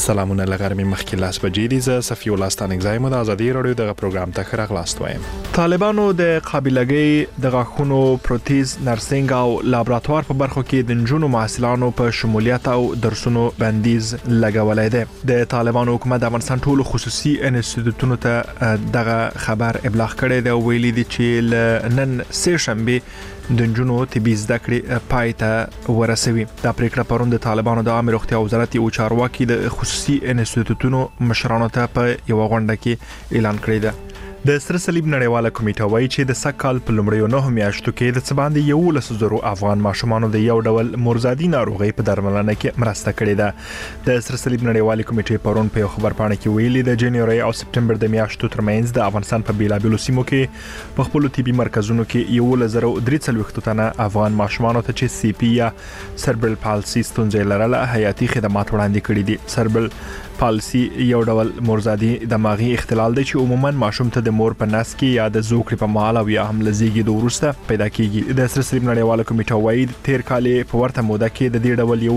سلامونه لغرمې مخکې لاس بجې دي. زه صفي الله ستانګزایم د ازادي رادیو دغه پروګرام ته خراغلاست وایم. طالبانو د قابلګۍ د غاښونو پروتیز نرسنګ او لابراتوار په برخو کې د نجونو محصلانو په شمولیت او درسونو بندیز لګولای دی. د طالبانو حکومت د افغانستان ټولو خصوصي انسټیټیوټونو ته دغه خبر ابلاغ کړی دی او ویلي دی چې نن سه شنبه د نجونو طبي زده کړې پای ته ورسوي. دا پریکړه پرون د طالبانو د عامه روغتیا وزارت او چارواکي د خصوصي انسټیټیوټونو مشرانو ته په یو غونډه کې اعلان کړی دی. د سره صلیب نړیواله کمیټه وایي چې د سکهال په لومړیو 9 میاشتو کې د څباندې 11,000 افغان ماشومانو د یو ډول مرزادي ناروغي په درملنه کې مرسته کړې ده. د سره صلیب نړیواله کمیټې پرون په یو خبرپاڼه کې ویلي د جنوري او سپټمبر د میاشتو ترمنځ د افغانستان په بیلابیلو سیمو کې په خپل طبي مرکزونو کې 11,340 تنه افغان ماشومانو ته چې سی پی یا سربرل پالسي ستونزې لرله حیاتي خدمات وړاندې کړي دي. سربرل پالسي یو ډول مرزادي دماغي اختلال دی چې عموما ماشوم ته د مور په نس کې یا د زوکړې په مهال او یا هم لزیږي د ورسته پیدا کیږي. د سره صلیب نړیواله کمیټه وایي تیر کال په ورته موده کې د دې ډول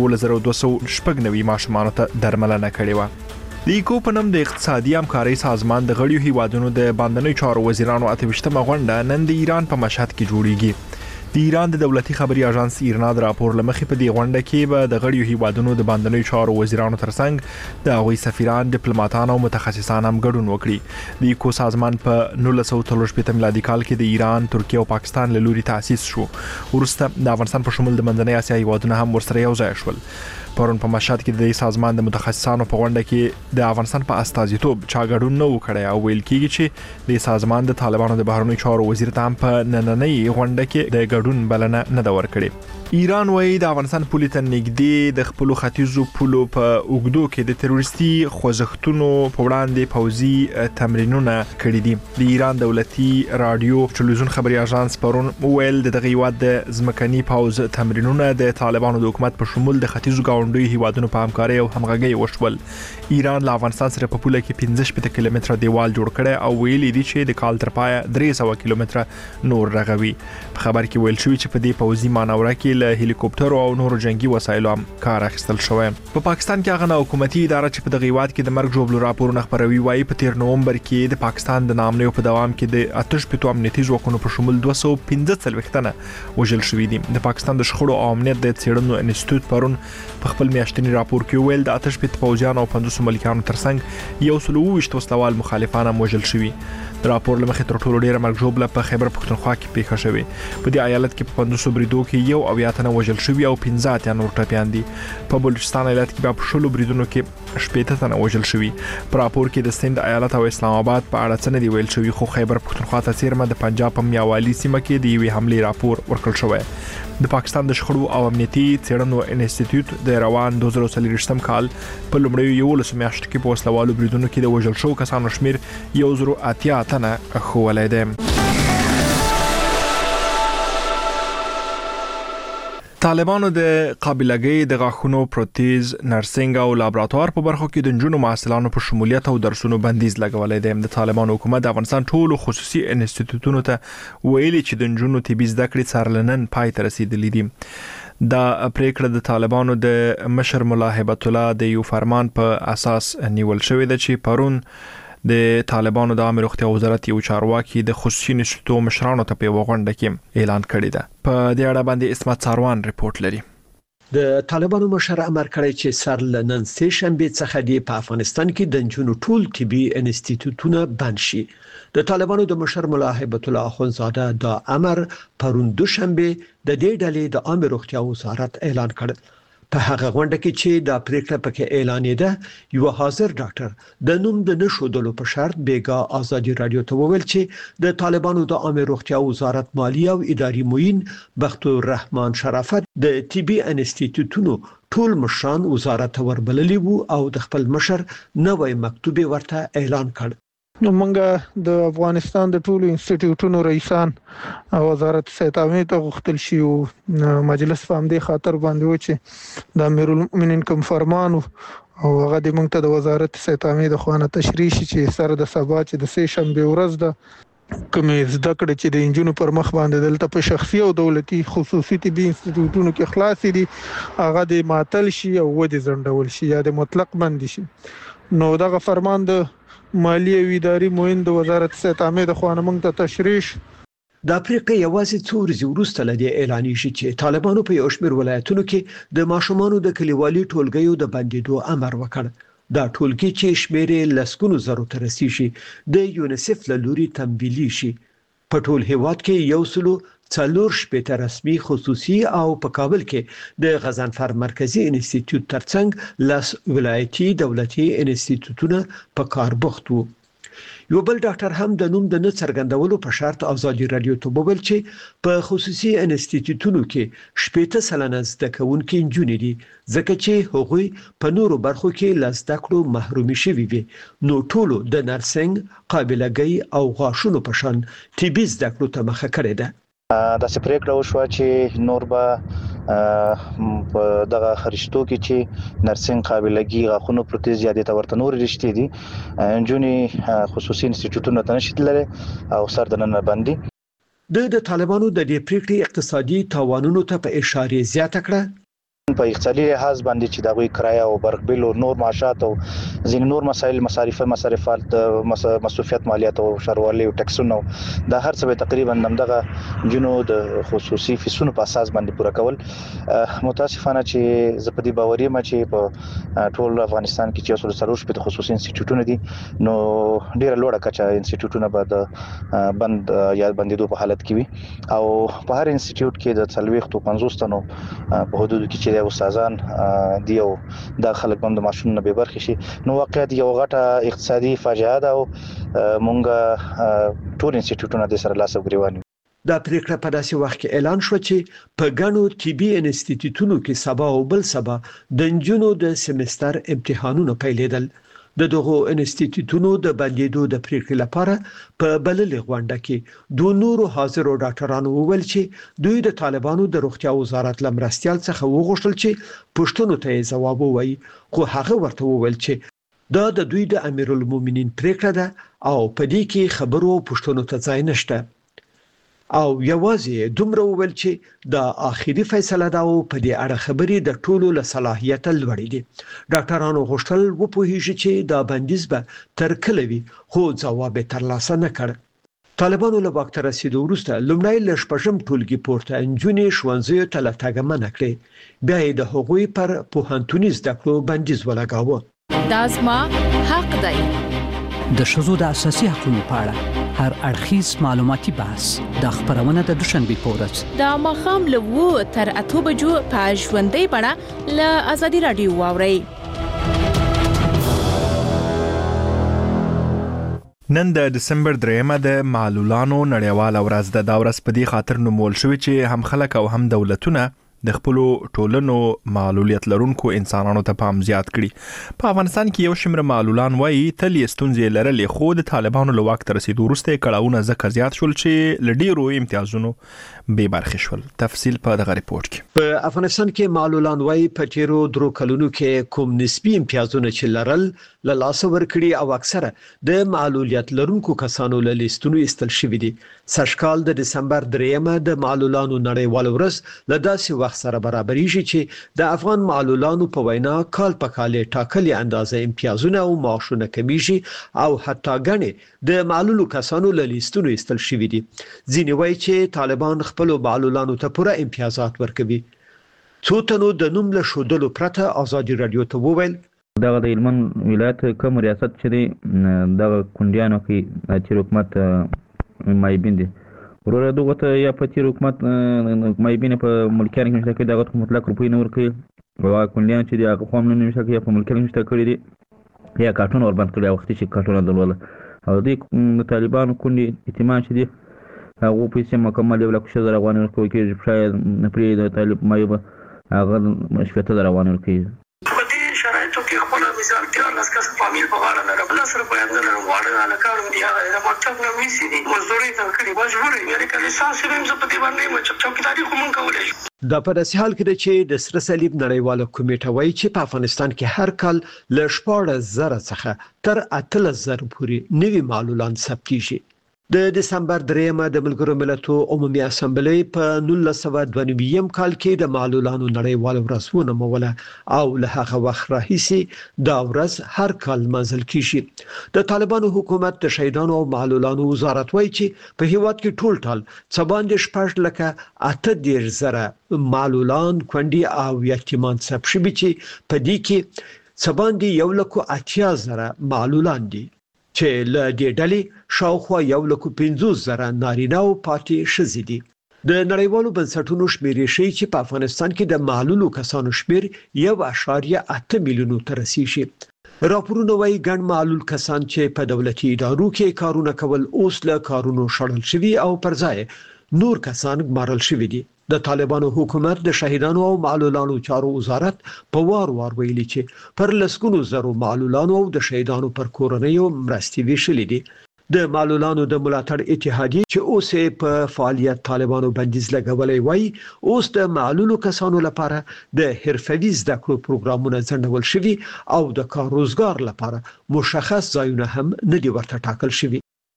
1290 ماشومانو ته درملنه کړې و. د ایکو په نوم د اقتصادي همکارۍ سازمان د غړیو هیوادونو د باندنۍ چارو وزیرانو 28مه غونډه نن د ایران په مشهد کې جوړیږي. د ایران د دولتي خبري اژانس ایرنا د راپور لمخې په دې غونډه کې به د غړیو هیوادونو د باندنۍ چارو وزیرانو ترڅنګ د هغوی سفیران، ډیپلوماټان او متخصصان هم ګډون وکړي. د ایکو سازمان په 1943 میلادي کال کې د ایران، ترکیه او پاکستان له لوري تأسیس شو. وروسته د افغانستان په شمول د منځنۍ اسیا هیوادونه هم ورسره یو ځای شول. پرون په مشهد کې د سازمان د متخصصانو په غونډه کې د افغانستان په استازیتوب چا ګډون نه وکړي او ویل کیږي چې د سازمان د طالبانو د بهرنیو چارو وزیر ته هم په نننۍ غونډه کې د ګډون بلنه نه ده ورکړې. ایران وایي د افغانستان پولې ته نږدې د خپل ختیځو پولو په اوګدو کې د تروریستي خوځښتونو په وړاندې پوځي تمرینونه کړي دي. د ایران دولتي رادیو ټلویزیون خبري اژانس پرون ویل دغه هیواد د ځمکني پوځ تمرینونه د طالبانو د حکومت په شمول د ختیځو ګاونډي هیوادونو په همکارۍ او همغږۍ وشول. ایران له افغانستان سره په پوله کې 15 کیلومتره دیوال جوړ کړي او ویلي دي چې د کال تر پایه 300 کیلومتره نور رغوي. په خبر کې ویل شوی چې په دې پوځي مانوره کې له هلیکوپټر او نورو جنگي وسایلو هم کار اخیستل شوی. په پاکستان کې هغه حکومتي اداره چې په دغه هیواد کې د مرګ جوړولو راپورونه خبروي وایي په 13 نومبر کې د پاکستان د نامنیو په دوام کې د 88 امنیتي ځواکونو په شمول 215 تنه وژل شوي دي. د پاکستان د شخړو او امنیت د څېړنو انسټیټیوټ پرون په خپل میاشتني راپور کې ویل د 88 پوځیانو او 500 ملکانو ترڅنګ 120 وسلوال مخالفان هم وژل شوي. د راپور لمخې تر ټولو ډیره مرګ جوړه په خیبر پختونخوا کې پیښه شوې. په دې ایالت کې په 500 بریدو کې یو او یا تنه وژل شوي او 15 نور ټپيان دي. په بلوچستان ایالت کې په شلو بریدونو کې 18 تنه وژل شوي. په راپور کې د سند ایالت او اسلام آباد په اړه څه نه دی ویل شوی، خو خیبر پختونخوا ته څیرمه د پنجاب په میاوالی سیمه کې د یوې حمله راپور ورکړل شوی. د پاکستان د شخړو او امنیتي څېړنو انسټیټیوټ د روان 2023 کال په لومړیو 11 میاشتو کې په وسلوالو بریدونو کې د وژل شوو کسانو شمیر 180 تنه ښوولی دی. طالبانو د قابلګۍ د غاښونو پروتیز نرسنګ او لابراتوار په برخو کې د نجونو محصلانو په شمولیت او درسونو بندیز لګولای دی. د طالبانو حکومت د افغانستان ټولو خصوصي انسټیټیوټونو ته ویلي چې د نجونو طبي زده کړې څارلنن پای ته رسیدلې دي. دا پریکړه د طالبانو د مشر ملا هبت الله د یو فرمان په اساس نیول شوې ده چې پرون د طالبانو د عامه روغتیا وزارت یو چارواکي د خصوصي انسټیټیوټ مشرانو ته په غونډه کې اعلان کړی ده. په دې اړه باندې اسمت ساروان ریپورت لري. د طالبانو مشر امر کړی چې سر لنن سه شنبه څخه د افغانستان کې د نجونو ټول طبي انسټیټیوټونه بند شي. د طالبانو د مشر ملا هبت الله اخونزاده دا امر پرون دوشنبه د دې ډلې د عامه روغتیا وزارت اعلان کړ. په هغه غونډه کې چې دا پریکړه پکې اعلانېده، یو حاضر ډاکټر د نوم د نشودلو په شرط بیګا ازادي رادیو ته وویل چې د طالبانو د عامه روغتیا وزارت مالی او اداري معین بختور رحمان شرافت د طبي انسټیټیوټونو ټول مشران وزارت وربللی وو او د خپل مشر نوې مکتوب ورته اعلان کړ. نو موږ د افغانستان د ټولو انسټیټیوټونو رئیسان وزارت صحت ته غوښتل شي او مجلس په همدې خاطر باندې و چې د امیرالمؤمنین کوم فرمان او هغه د موږ ته د وزارت صحت د خوانه تشریح شي چې سره د سبا چې د سه شنبه ورځ ده کومې زده کړې چې د انجونو پر مخ باندې دلته په شخصي او دولتي خصوصي طبي انسټیټیوټونو کې خلاص دي هغه د معطل شي او ودې ځنډول شي یا د مطلق بند شي. نو دغه فرمان د مالی او اداري معین د وزارت صحت عامه د خوانه موږ ته تشریح د افریقا یوازې څو ورځې وروسته لدی اعلانېږي چې طالبانو په یو شمېر ولایتونو کې د ماشومانو د کلیوالي ټولګیو د بندیدو امر وکړ. دا ټولګي چې شمېر لسګونو زرو ته رسیږي د یونیسف له لوري تمویلي شي. په ټول هیواد کې یو سلو 4 رسمي خصوصي او په کابل کې د غضنفر مرکزی انسټیټیوټ ترڅنګ لاس ولایتي دولتي انسټیټیوټونه په کار بوخت وو. یو بل ډاکټر هم د نوم د نه څرګندولو په شرط ازادي رادیو ته وویل چې په خصوصي انسټیټیوټونو کې 80% زده کوونکي نجونې دي ځکه چې هغوی په نورو برخو کې له زده کړو محرومي شوي وي. نو ټولو د نرسنګ، قابلګۍ او غاښونو په شان طبي زده کړو ته مخه کړې ده. د سپریکړه وشو چې نور به په دغه خرشتو کې چې نرسنګ، قابلګي، غاښونو پروتز یا د تورته نور رښتې دي جونې خصوصي انسټیټیوټونو ته نشي تللی او سر د نن باندې د طالبانو د دې پریکړې اقتصادي تاوانونو ته په اشاره زیاته کړه. په اقتصادي لحاظ باندې چې دغه کرایه او برق بیل او نور معاشات او ځین نور مسایل مصارفات مصرفیات مالیات او شهروالي او ټکسونو دا هر څه تقریبا دغه جنو د خصوصي فیسونو په اساس باندې پوره کول. متاسفانه چې زپدي باوري ما چې په ټول افغانستان کې چې اصول سروش په خصوصي انسټیټیوټونه دي نو ډیره لوړه کچه انسټیټیوټونه به د بند یا بندیدو په حالت کې وي او په هر انسټیټیوټ کې د 40-50 تنو په حدود کې د استادان دی او د خلک باندې ماشوم نه به برخه شي. نو واقعیت یو غټه اقتصادي فاجعه ده او مونږ ټول انسټیټیوټونه د سره لاس وګریوان. دا پریکړه په داسې وخت کې اعلان شو چې په ګڼو طبي انسټیټیوټونو کې سبا او بل سبا د نجونو د سمستر امتحانونه پیلېدل. د دغو انسټیټیوټونو د بندیدو د پریکړې لپاره په بللې غونډه کې دوه نورو حاضرو ډاکټرانو وویل چې دوی د طالبانو د روغتیا وزارت لمرستیال څخه وغوښتل چې پښتنو ته ځواب ووایي خو هغه ورته وویل چې دا د دوی د امیرالمؤمنین پریکړه ده او په دې کې خبرو پښتنو ته ځای نشته او یوازې دومره وویل چې دا آخري فیصله ده او په دې اړه خبرې د ټولو له صلاحیت لوړې دي. ډاکټرانو غوښتل وپوهیږي چې دا بندیز به تر کله وي خو ځواب ترلاسه نه کړ. طالبانو له واک ته رسیدو وروسته لومړی له شپږم ټولګي پورته نجونې ښوونځیو ته له تګ منع کړې. بیا یې د هغوی پر پوهنتوني زده کړو بندیز ولګاوه. دا زما حق دی. د ښځو د اساسي حقوقو په اړه هر اړخیز معلوماتي بحث د خبرونه د دوشنبه په ورځ د ماښام له 2 تر 8 بجو په ژوندۍ بڼه له ازادي رادیو واورئ. نن د دسمبر 3 د معلولانو نړیواله ورځ ده. دا ورځ په دې خاطر نومول شوې چې هم خلک او هم دولتونه د خپل ټولنو معلولیت لرونکو انسانانو ته پام زیات کړي. په افغانستان کې یو شمېر معلولان وایي تل یې ستونزې لرلې خو د طالبانو له واک ته رسیدو وروسته کړهونه ځکه زیات شول چې له ډېرو امتیازونو بې برخې شول. تفصیل په دغه ریپورت کې. په افغانستان کې معلولان وایي په تیرو 3 کلونو کې کوم نسبی امتیازونه چې لرل له لاس ورکړي او اکثره د معلولیت لرونکو کسانو له لیستونو ایستل شوي دي. سږکال د دسمبر 3 د معلولانو نړیواله ورځ له داسې سره برابرېږي چې د افغان معلولانو په وینا کال په کال ټاکلې اندازه امتیازونه او معاشونه کمیږي او حتی غني د معلولو کسانو له لیستونو ایستل شوي دي. ځینې وایي چې طالبان خپل معلولانو ته پوره امتیازات ورکوي. څو تنو د نوم له شودلو پرته ازادي رادیو ته وویل دغه د هلمند ولایت کوم ریاست چې دغه کونډیانو کې چې حکومت مایبین دي ورور دغه ته یا په تیر حکومت مایبین په ملکیان کې مشته کې دغه مطلق روپی نه ورکړي او کونډیان چې دغه قوم نه مشته کې په ملکیان مشته کړی دي یا کارټون اور باندې کړی وخت چې کارټون دلول او د طالبانو کونډي اعتماد چې دي هغه پیسې مکمل یو لک شزر افغان ورکوي کې شاید پرې د طالب مایب هغه شپته روان ورکوي. په دې شرایطو کې خپل مثال کې لاس کس فامیل په غاړه نه بل سره په اندر غواړي نه کار دی هغه د مکتب نه ویسي دي مزدوري ته کړي مجبور یې کله ساسي هم څه په دې باندې مچ چوکیداری کوم کولای شي. دا په داسې حال کې چې د سره صلیب نړیواله کمیټه وایي چې په افغانستان کې هر کال له 14,000 څخه تر 18,000 پورې نوي معلولان ثبتېږي. د دسمبر 3 د ملګرو ملتونو عمومي اسامبلې په 1992 کال کې د معلولانو نړیوال ورځ ونوموله او له هغه وخت راهیسې دا ورځ هر کال منځل کیږي. د طالبانو حکومت د شهیدانو او معلولانو وزارت وایي چې په هیواد کې ټول څبان د 8,80,000 معلولان کونډي او یتیمان ثبت شوي چې په دې کې څبان د 1,80,000 معلولان دي چې له دې ډلې شاوخوا 1,50,000 نارینه او پاتې ښځې دي. د نړیوالو بنسټونو شمیرې ښیي چې په افغانستان کې د معلولو کسانو شمیر 1.8 میلیونو ته رسیږي. راپورونه وايي ګڼ معلول کسان چې په دولتي ادارو کې کارونه کول اوس له کارونو شړل شوي او پر ځای نور کسان ګمارل شوي دي. د طالبانو حکومت د شهیدانو او معلولانو چارو وزارت په وار ویلي چې پر لسګونو زرو معلولانو او د شهیدانو پر کورنیو مرستې ویشلې دي. د معلولانو د ملاتړ اتحادیه چې اوس په فعالیت طالبانو بندیز لګولې وای اوس د معلولو کسانو لپاره د حرفوي زده کړو پروګرامونه ځنډول شوي او د کار روزګار لپاره مشخص ځایونه هم نه دي ورته ټاکل شوي.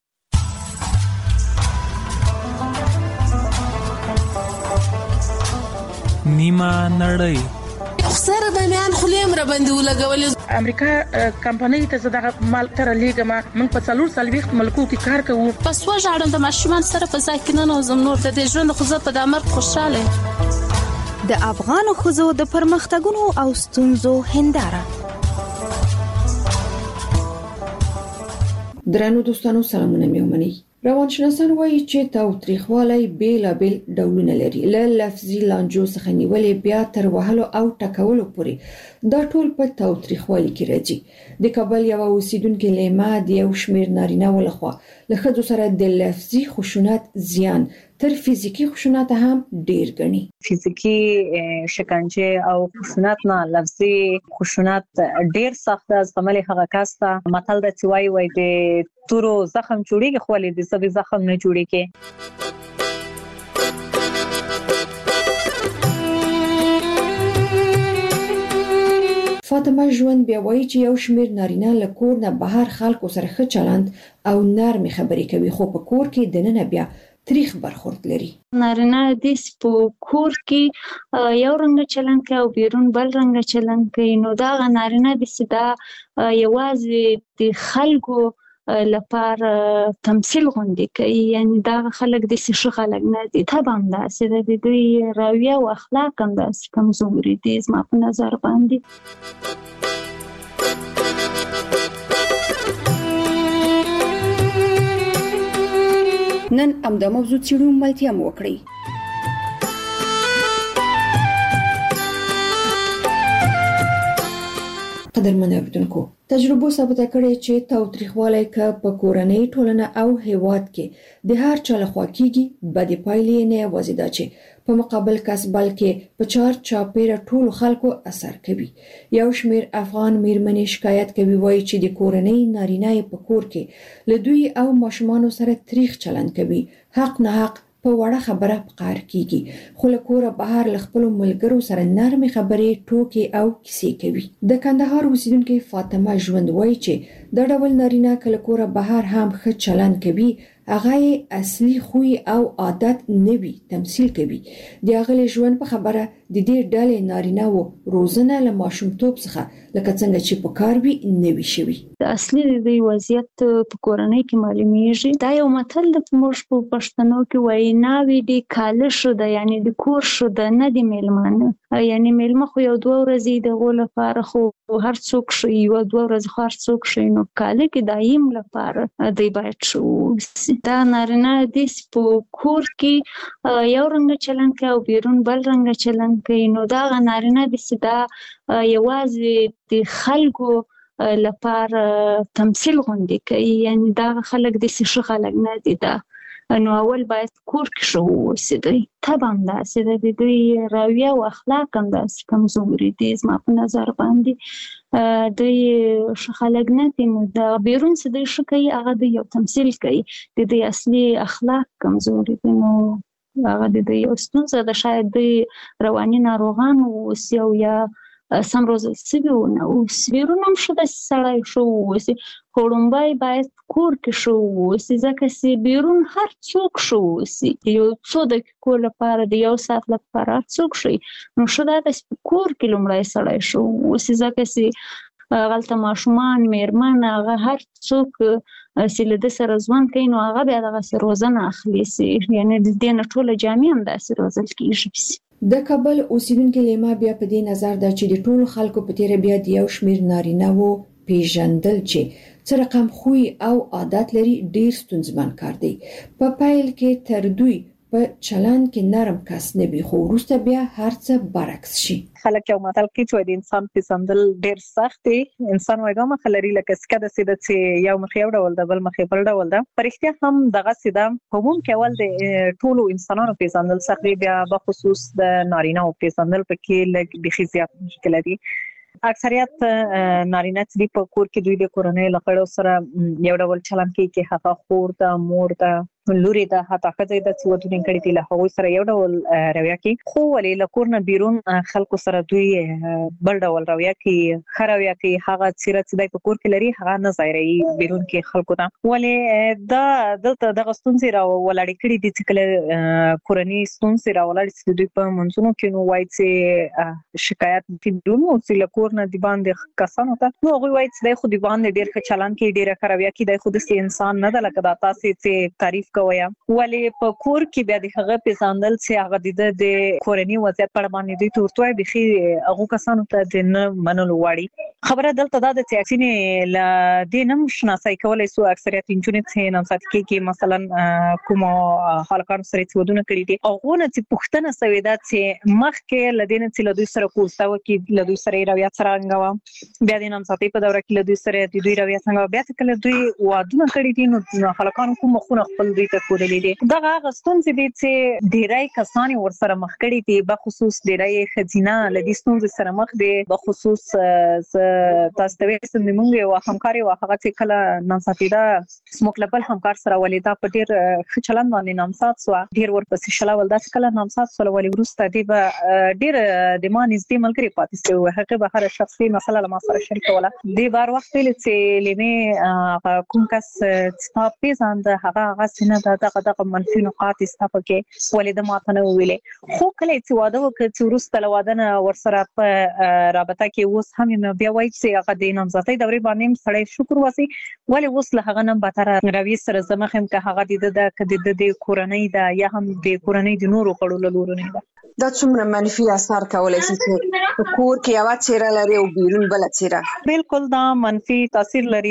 نیمه نړۍ سره د میان خلیم را باندې ولګولې. امریکا کمپنۍ ته زداغه مال تر لیګه ما من په 4 ملکو کې کار کوو. پس وژاړم د ماشومان سره په ځای کې نه نوزم نور د ژوند خو زه په د امر خوشاله. د افغان خوځو د پرمختګونو او ستونزو هنداره. درنو دوستانو سلامونه میومني. روانشناسان وایي چې تاوتریخوالی بیلابیل ډولونه لري، له لفظي لانجو څخه نیولې بیا تر وهلو او ټکولو پورې دا ټول په تاوتریخوالي کې راځي. د کابل یو اوسیدونکو لیما د یو شمیر نارینه ولخوا له ښځو سره د لفظي خشونت زیان تر فزیکی خشونت هم ډیر غني. فزیکی شکنجه او خشونت نه لفظي خشونت ډیر سخت از عمل هغه کاسته متل د چوي وای د تورو زخم جوړیږي خو له دې سبي زخم نه جوړیږي. فاطمه ژوند بیا وایي چې یو شمیر نارینه له کور نه بهر خلکو سره ښه چلند او نرمي خبرې کوي خو په کور کې دننه بیا تاریخ برخورد لري. نارینه د کور کې یو رنګ چلند کوي او بیرون بل رنګ چلند کوي. نو دا نارینه د صدا یوازې د خلکو لپاره تمثيل غونډې کوي، یعنی دا خلک د څه خلک نه دي. طبعا دا سره د دوی رویه او اخلاق هم د کمزوري دي زما په نظر باندې. نن امدا موضوع چیرو ملتیا مو وکړي. قدرمن اوریدونکو، تجربه ثابته کړې چې تاوتریخوالی که په کورنۍ ټولنه او هیواد کې د هر چا لخوا کیږي بدې پایلې نه یوازې دا چې په مقابل کس بلکې په چار چاپیره ټول خلکو اثر کوي. یو شمیر افغان میرمنې شکایت کوي وایي چې د کورنۍ نارینه په کور کې له دوی او ماشومانو سره تریخ چلند کوي، حق نه حق په وړه خبره پکار کیږي، خو له کوره بهر له خپل ملګرو سره نرمي خبرې ټوکې او کیسې کوي. د کندهار اوسیدونکو فاطمه ژوند وایي چې د ډول نارینه کله کوره بهر هم ښه چلند کوي، هغه اصلي خوی او عادت نوي تمثيل کوي. د هغه ژوند په خبره د دې ډلې نارینه وو روزنه له ماشومتوب څخه لکه څنګه چې په کار وی نوي شوی. د اصلي د وضعیت په کورنۍ کې معلومیږي. دا یو متل د موږ په پښتنو کې وایي ناوی د کال شو د یعنی د کور شو د نه د میلمانه، یعنی میلمه خو یو 2 ورځې د غول لپاره خو هر څوک شي یو 2 ورځې هر څوک شي، نو کال کې دایم لپاره دی باید شو. دا نارینه د په کور کې یو رنګ چلند کوي او بیرون بل رنګ چلند کوي. نو دا نارینه د صدا یوازې د خلکو لپاره تمثيل غونډې کوي، یعنی دا خلک د څه خلک نه دي. دا نو اول باید کور کې شو وسیدي. طبعا دا سره د دوی رویه او اخلاق هم د کمزوري دي زما په نظر باندې. دوی خلک نه دي، نو دا بیرون څه د شکای هغه د یو تمثيل کوي، د دې اصلي اخلاق کمزوري دي. نو هغه د یو ستونزه د شاید د رواني ناروغان او یا سم روزل سوي ونه اوس بیرون هم شو د سړی شو اوس خړومبای باید کور کې شو اوس ځکه چې بیرون هر څوک شو اوس یو څو دقیقو لپاره د یو ساعت لپاره څوک شي نو شو دا د کور کې لومړی سړی شو اوس ځکه چې غلطه ماشومان میرمن هغه هر څوک چې له د سره ژوند کوي نو هغه بیا دغه روزنه اخلي سي یعنی د دې نه ټوله جامع هم داسې روزل کیږي. د کابل اوسیدونکو لیما بیا په دې نظر ده چې د ټولو خلکو په تیر بیا د یو شمیر نارینه وو پیژندل چې څه رقم خوې او عادت لري ډیر ستونزمن کار دی. په پایل کې تر دوی په چلند کې نرم کس نه وي خو وروسته بیا هر څه برعکس شي. خلک یو متل کې چې د انسان پیژندل ډیر سخت دی. انسان وایي مخ لري لکه سکه د سیده چې یو مخ یو ډول د بل مخ بل ډول ده. پرختیا هم دغه سیده همون کې ول د ټولو انسانانو پیژندل سخت دی بیا په خصوص د نارینه او پیژندل پکې لږ بخي زیات مشکل دي. اکثریت نارینه چې په کور کې دوی د کورنۍ لخوا سره یو ډول چلند کوي چې هغه خور ده مور ده لوري ده حتی خځې د څودونې کړي دي له هغوی سره یو ډول رویه کوي خو ولې له کور نه بیرون خلکو سره دوی بل ډول رویه کوي خرویه کوي هغه سیرت چې د کور کې لري هغه نه ظاهري بیرون کې خلکو ته ولې دا دلته د ستونزې را ولاړې کړي دي چې کله کورنۍ ستونزې را ولاړې چې دوی په منځونو کې نو وایي چې شکایت دي نو چې له کور نه دی باندې کسانو ته نو هغوی وایي چې خو دی باندې ډیر ښه چلند کوي ډیره خرویه کوي د خود سي انسان نه د لکه دا تاسو چې تعریف کوي ولې په کور کې بیا د هغه پیژندل چې هغه د کورنۍ وضعیت پر باندې دوی تورتوي بخي هغه کسانو ته د نه منلو واړي خبره دلته دا د سیاسي ل دینم شناسای کولای سو اکثریت انجونې چې نن سات کې مثلا کوم خلکانو سره چې ودونه کړی دي هغه نه چې پښتنه سویدا چې مخ کې لدین چې له دوی سره کوستاو کې له دوی سره رویا څنګه بیا د نن ساتي په دوره کې له دوی سره د دوی رویا څنګه بیا کله دوی وادونه کړی دي نو خلکانو کوم خونه خپل دوی ته کولې دي دا غستون چې ډیرای کسان ورسره مخ کړي دي په خصوص ډیرای خزینه لدی ستونزې سره مخ دي په خصوص تاسو ته وسم موږ یو همکاري واخغه چې کله نن ساتیدا سموک لپل همکار سره ولیدا په ډیر چلند باندې نامسات سو ډیر ورپسې شلا ولدا چې کله نامسات سره ولی ورسته دی به ډیر د ما نږدې ملګری پاتې شو هغه به هر شخصي مسله ما سره شریک ولا دی بار وخت چې لمه کوم کس چې پیژاند هغه سینه دغه منفي نقاط استفاقه ولید ماته نه ویلې خو کله چې واده وکړ چې ورسته لوادنه ورسره په رابطه کې اوس هم بیا وایي چې هغه د نامزدۍ دورې باندې سړی شکر وسی ولې اوس له هغه نه بهتر روي سره زمخم که هغه د کورنۍ دا یا هم د کورنۍ د نورو کړو لورو نه دا څومره منفي اثر کولای شي چې کور کې یو چیرې لري او بیرون بل چیرې بالکل دا منفي تاثیر لري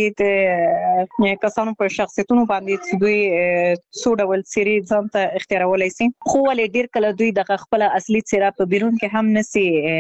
ته کسانو په شخصیتونو باندې چې دوی څو ډول سری ځان ته اختیارولای شي خو ولې ډیر کله دوی د خپل اصلي څیره په بیرون کې هم نسی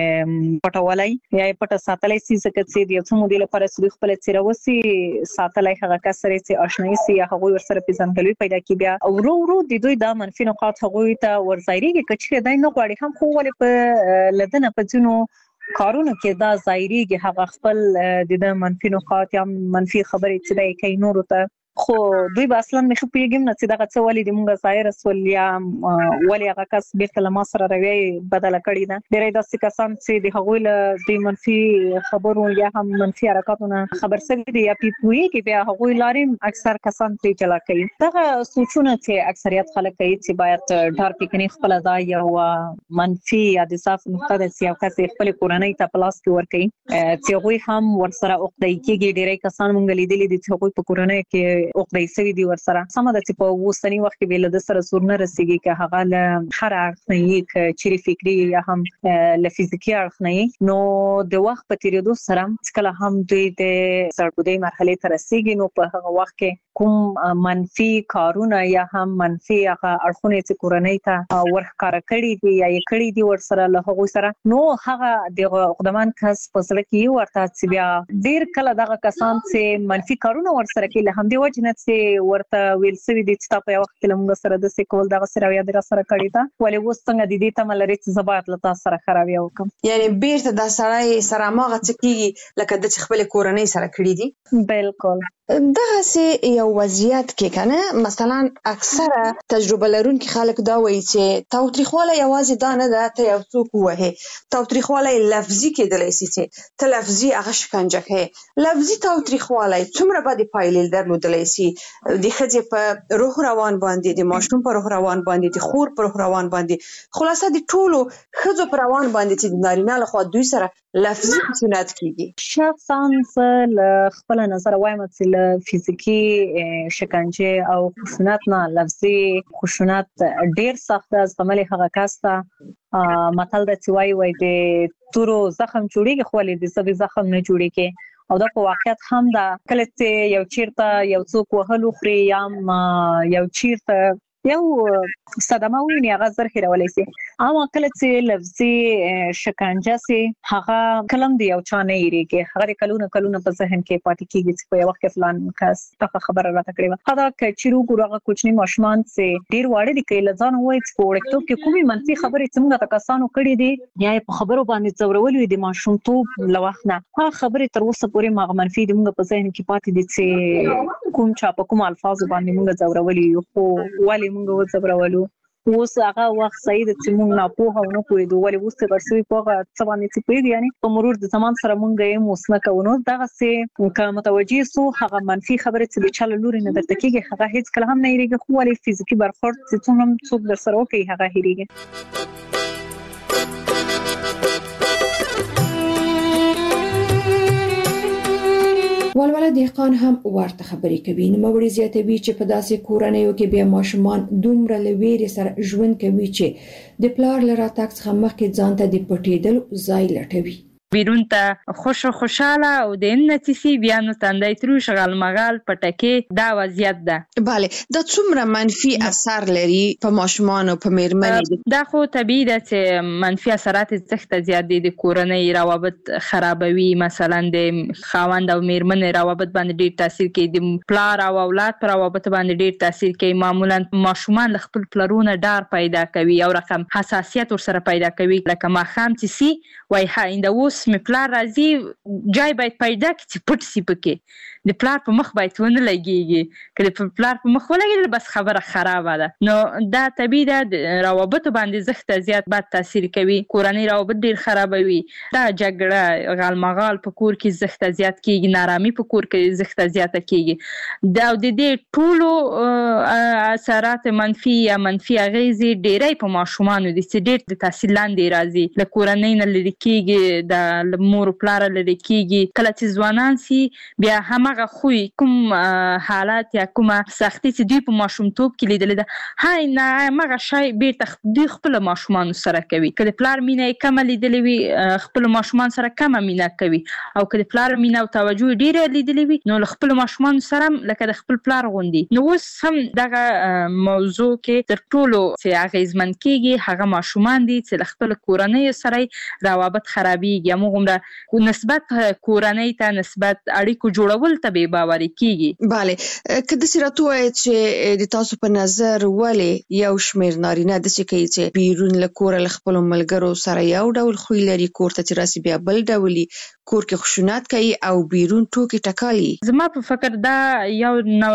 پټولای یا پټ ساتلای شي ځکه چې د څو مودې لپاره دوی خپل څیره وسی ساتلای هغه کسره چې آشنایي سي هغه ورسره پیژندګلوي پیدا کی بیا او ورو د دوی د منفي نقاط هغه ته ورځایري کچې دای نه غواړي هم خو ولې په لدنه په جنو کارونه کې دا ظاهري هغه خپل د منفي نقاط یا منفي خبرې چې دای کوي نور ته خو دوی به اصلا نه خپلېږم نه چې دغه څه ولې د مونږه ظاهر اسول یا ولې هغه کس بیرته له ما سره رویه بدله کړې ده ډېری داسې کسان چې د هغوی له د منفي خبرو یا هم منفي حرکاتونه خبر سوي دي یا پوهېږي بیا هغوی لارې اکثر کسان پرې چلا کوي دغه سوچونه چې اکثریت خلک کوي چې باید ډار پکنې خپله دا یو منفي یا د صاف نقطه ده چې یو کس یې خپلې کورنۍ ته په لاس کې ورکوي چې هغوی هم ورسره عقده‌ای کېږي ډېری کسان مونږ لیدلي دي چې هغوی په کورنۍ کې عقده‌ای سوي دي ورسره سمه ده چې په اوسني وخت کې به له سره زور نه رسیږي که هغه له هر اړخ نه یې که چیرې فکري یا هم له فزیکي اړخ نه یې نو د وخت په تیریدو سره کله هم دوی د سرګودۍ مرحلې ته رسیږي نو په هغه وخت کې کوم منفي کارونه یا هم منفي هغه اړخونه چې کورنۍ ته ورښکاره کړي دي یا یې کړي دي ورسره له هغوی سره نو هغه د عقدمن کس په زړه کې ورته چې بیا ډېر کله دغه کسان چې منفي کارونه ورسره کوي له همدې وجې نه چې ورته ویل سوي دي چې تا په یو وخت کې له موږ سره داسې کول دغسې رویه دې راسره کړې ده ولې اوس څنګه د دې تمه لرې چې زه باید له تا سره ښه رویه وکړم یعنې بیرته دا سړی سره هماغه څه کېږي لکه ده چې خپلې کورنۍ سره کړي دي بالکل دغه سي یو وضعیت کې کنه مثلا اکثره تجربه لرونکي خلک دا وایي چې تاوتریخواله یوازې دا نه ده ته یو څوک وهې، تاوتریخواله لفظي کېدلی شي چې ته لفظي هغه شکنجه کوې. لفظي تاوتریخواله څومره بدې پایلې درلودلی شي د ښځې په روح روان باندې، د ماشوم په روح روان باندې، د خور په روح روان باندې، خلاصه د ټولو ښځو په روان باندې چې د نارینه لخوا دوی سره لفظي خشونت کیږي. شخصا زه له خپل نظر وایم چې له فزیکی شکنجه او خشونت نه لفظي خشونت ډیر سخت ده. زغمل هغه کس ته متل د وای د تورو زخم جوړیږي خو له دې سبي زخم نه جوړیږي. او دا په واقعیت هم دا کله چې یو چیرته یو څوک وهلو خوري یا یو چیرته یو صدمه ویني هغه زر هیرولای شي. اما کله چې لفظي شکنجه سي هغه کلم دی یو چا نه یریږي، هغه کلونه په ذهن کې پاتې کیږي چې په یو وخت کې فلان کس ته خبره راته کړې و. دا کچيرو ګورغه کوچنی ماشومان چې ډیر واړه دي کې لزان وای چې په وړکتوب کې کومي منفي خبرې څنګه تکاسانو کړې دي یا په خبرو باندې څورول وي د ماشومتوب لوخنه هغه خبرې تر اوسه پورې ما منفي د موږ په ذهن کې پاتې دي چې کوم چا په کوم الفاظ باندې موږ څورولي خو والی موږ وڅورولو. اوس هغه وخت سید چې موږ نه پوهه او نه پوهېدو ولې اوس ته ورسوي په څه باندې چې پوهېږي یعنی په مرور د زمان سره موږ یې موسنه کوو. دغه څه که متوجه سو هغه منفي خبرې چې د چا له لوري نه درته کېږي هغه هیڅ کله هم نه هېرېږي، خو ولې فزیکي برخورد چې څومره څوک در سره وکړي هغه هېرېږي. ولوله دهقان هم ورته خبرې کوي. نوموړي زیاتوي چې په داسې کورنیو کې بیا ماشومان دومره له ویرې سره ژوند کوي چې د پلار له راتګ څخه مخکې ځان ته د پټېدلو ځای لټوي. بیرون ته خوشاله او د نتیسی بیا نو تندای ترو شغل مغال پټکي دا وضعیت ده. bale دا څومره منفي اثر لري په ماشومان او په میرمنې؟ دا خو طبيعي ده چې منفي اثرات زخته زیات دي، د کورنۍ روابط خرابوي، مثلا د خاوند او میرمنې روابط باندې ډیر تاثیر کوي، د پلار او اولاد پر روابط باندې ډیر تاثیر کوي. معمولا ماشومان خپل پلرونه ډار پیدا کوي او رقم حساسیت ورسره پیدا کوي، لکه ما خام چې سي وای ها اندوس می پلار راځي جای باید پیدا کړي چې پټ سی پکې د پلار په مخ باید ونه لګيږي، کله په پلار په مخ ولګي بس خبره خرابه ده. نو دا طبيعي ده، د روابط باندې زخته زیات بد تاثیر کوي، کورنۍ روابط ډیر خرابوي. دا جګړه غالمغال په کور کې زخته زیات کیږي، نارامي په کور کې زخته زیاته کیږي. دا د دې ټولو اثرات منفي یا منفي اغیزې ډیرې په ماشومانو دي چې ډیر د تحصیل لاندې راځي، له کورنۍ نه لري کیږي، د مور پلار لري کیږي. کله چې ځوانان سي بیا هم هغه خوې کوم حالات یا کومه سختي چې دوی په ماشومتوب کې لیدل ده هاي نه مغه شای بیرته دوی خپل ماشومان سره کوي. کله پلار مینه کم لیدلې وي خپل ماشومان سره کم مینه کوي، او کله پلار مینه او توجه ډیره لیدلې وي نو خپل ماشومان سره لکه د خپل پلار غوندي. نو اوس هم دغه موضوع کې تر ټولو چې اغیزمن کیږي هغه ماشومان دي چې خپل کورنۍ سره روابط خرابېږي، موږ نسبت کورنۍ ته نسبت اړیکو جوړول ته به باوري کیږي. bale کله چې راته وایي چې د تاسو په نظر ولې یو شمیر نارینه د څه کوي چې بیرون له کور له خپل ملګرو سره یو ډول خوې لري، کور ته چې راسي بیا بل ډولي، کور کې خشونت کوي او بیرون ټوکی ټکالي؟ زما په فکر دا یو نو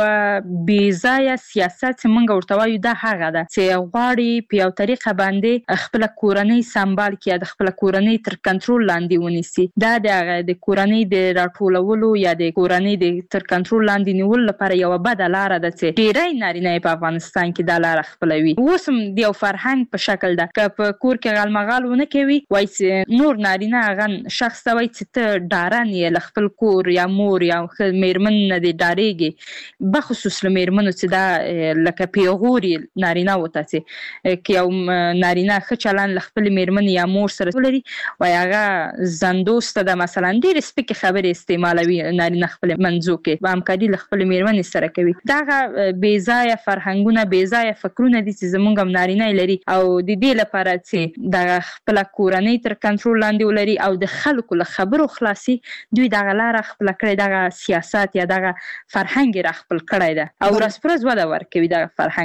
بیځای سیاست چې موږ ورته وایو دا هغه ده چې غواړي په یو طریقه باندې خپل کورنۍ سمبال کړي، د خپل کورنۍ تر کنټرول لاندې ونیسي. دا د کورنۍ د راټولولو یا د کورنۍ د تر کنټرول لاندې نیول لپاره یو بد لار ده چې ډېری نارینه په افغانستان کې دا لار خپلوي. اوس هم د یو فرهنګ په شکل ده که په کور کې غالمغال ونه کوي وای چې نور نارینه هغه شخص ته وای چې ډارن یې خپل کور یا مور یا میرمن نه دی ډاریږي، بخصوص له میرمنو چې دا لکه پیغوري نارینه وته چې یو نارینه ښه چلند خپل میرمن یا مور سره ولري وای هغه زندوسته ده، مثلا ډېر سپکې خبرې استعمالوي نارینه خپل منځو کې په همکاري له خپل میرمن سره کوي. دغه بېځایه فرهنګونه بېځایه فکرونه دي چې زموږ هم نارینه لري او د دې لپاره چې د خپل کورنۍ تر کنټرول لاندې ولري او د خلکو له خبرو خلاصي دوی دغه لار خپل کړی، دغه سیاست یا دغه فرهنګ را خپل کړی ده او ورځ پر ورځ وده ورکوي دغه فرهنګ ته.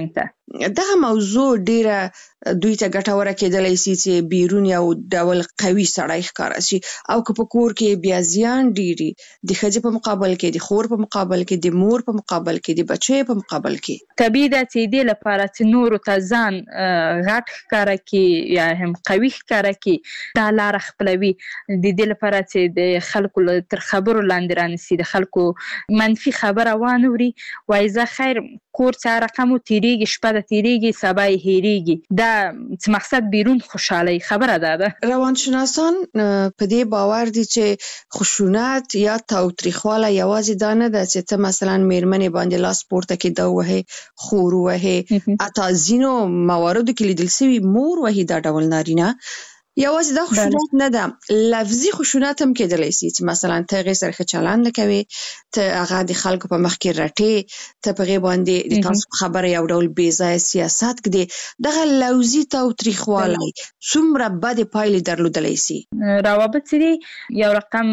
دغه موضوع ډیره دوی ته ګټوره کېدلی شي چې بیرون یو ډول قوي سړی ښکاره شي او که په کور کې بیا زیان ډیری د ښځې په مقابل کې، د خور په مقابل کې، د مور په مقابل کې، د بچي په مقابل کې. طبیعي ده چې دې لپاره چې نورو ته ځان غټ ښکاره کړي یا هم قوي ښکاره کړي دا لاره خپلوي. د دې لپاره چې د خلکو تر خبرو لاندې رانیسي، د خلکو منفي خبره وانوري، وایي زه خیر کور چې رقمو تیریږي، شپه د تیریږي، سبا یې هیریږي. دا چې مقصد بیرون خوشحالي خبره ده. روانشناسان په دې باور دي چې خشونت یا تاوتریخواله یوازې دا نه ده چې ته مثلا میرمنې باندې لاس پورته کې دا وهې، خور وهې، اتا ځینو مواردو کې لیدل شوي مور وهي دا ډول نارینه. یوازې دا خشونت نه ده، لفظي خشونت هم کېدلی شي چې مثلا ته هغې سره ښه چلند نه کوې، ته هغه د خلکو په مخ کې رټې، ته په هغې باندې د تاسو په خبره یو ډول بې ځایه سیاست ږدې. دغه لفظي تاوتریخوالی څومره بدې پایلې درلودلی شي. روابط چې دي یو رقم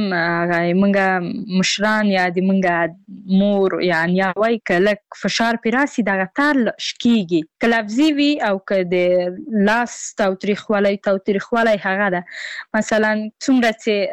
موږ مشران یا د موږ مور یا نیاوی که لږ فشار پرې راسي دغه تار شکېږي، که لفظي وي او که د لاس تاوتریخوالی هغه ده. مثلا څومره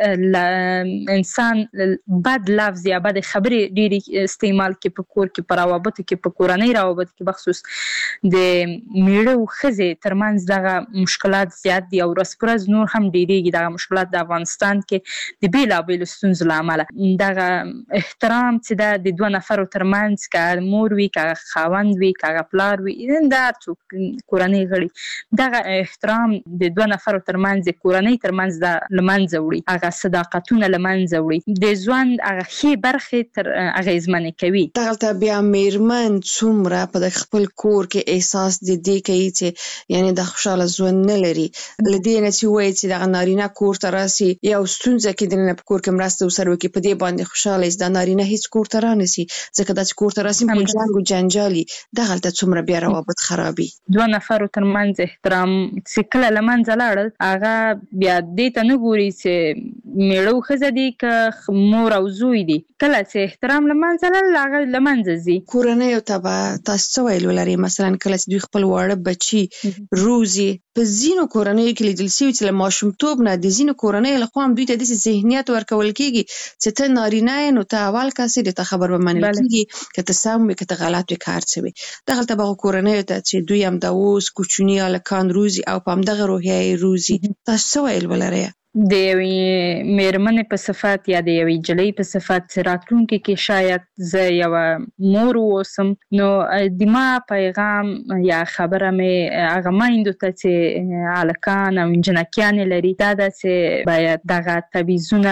چې انسان بد لفظ یا بد خبرې ډېرې استعمال کې په کور کې، په روابطو کې، په کورنۍ روابطو کې بخصوص د میړه او ښځې ترمنځ دغه مشکلات زیات دي او ورځ په ورځ نور هم ډېرېږي. دغه مشکلات د افغانستان کې د بېلابېلو ستونزو له امله دغه احترام چې ده د دوه نفرو ترمنځ، که مور وي، که خاوند وي، که پلار وي، د هر څوک کورنۍ غړي، دغه احترام د دوه نفرو ترمنځ کورنۍ ترمنځ دا لمنځه وړي، هغه صداقتونه لمنځه وړي، د ژوند هغه ښې برخې تر اغېزمنې کوي. دغلته بیا میرمن څومره په خپل کور کې احساس د دې کوي چې یعنی د خوشاله ژوند نه لري، له دې نه چې وایي چې دغه نارینه کور ته راسي یو ستونزه کې دننه په کور کې مرسته ورسره وکړي، په دې باندې خوشاله شي، دا نارینه هیڅ کور ته رانسي ځکه دا چې کور ته راسي په جنګ او جنجالي دغلته څومره بیا روابط خرابي. دوه نفرو ترمنځ احترام چې کله له منځه لاړل هغه بیا دې ته نه ګوري چې میړه او ښځه دي که مور او زوی دي، کله چې احترام له منځه لاړل هغه له منځه ځي. کورنیو ته به تاسو څه ویل ولرئ؟ مثلا کله چې دوی خپل واړه بچي روزي، په ځینو کورنیو کې لیدل شوي چې له ماشومتوب نه د ځینو کورنیو لخوا هم دوی ته داسې ذهنیت ورکول کېږي چې ته نارینه یې نو ته اول کس یې، د ته خبر به منل کېږي که ته سم وي که ته غلط وي که هر څه وي. دغلته به هغو کورنیو ته چې دوی هم د اوس کوچني هلکان روزي او په همدغه روحیه یې روزي، تاسو څه ویل ولرئ؟ د یوې میرمنې په صفت یا د یوې نجلۍ په صفت چې راتلونکي کې شاید زه یوه مور واوسم، نو د ما پیغام یا خبره مې هغه میندو ته چې هلکان او نجونکیانې لري دا ده چې باید دغه تبعیضونه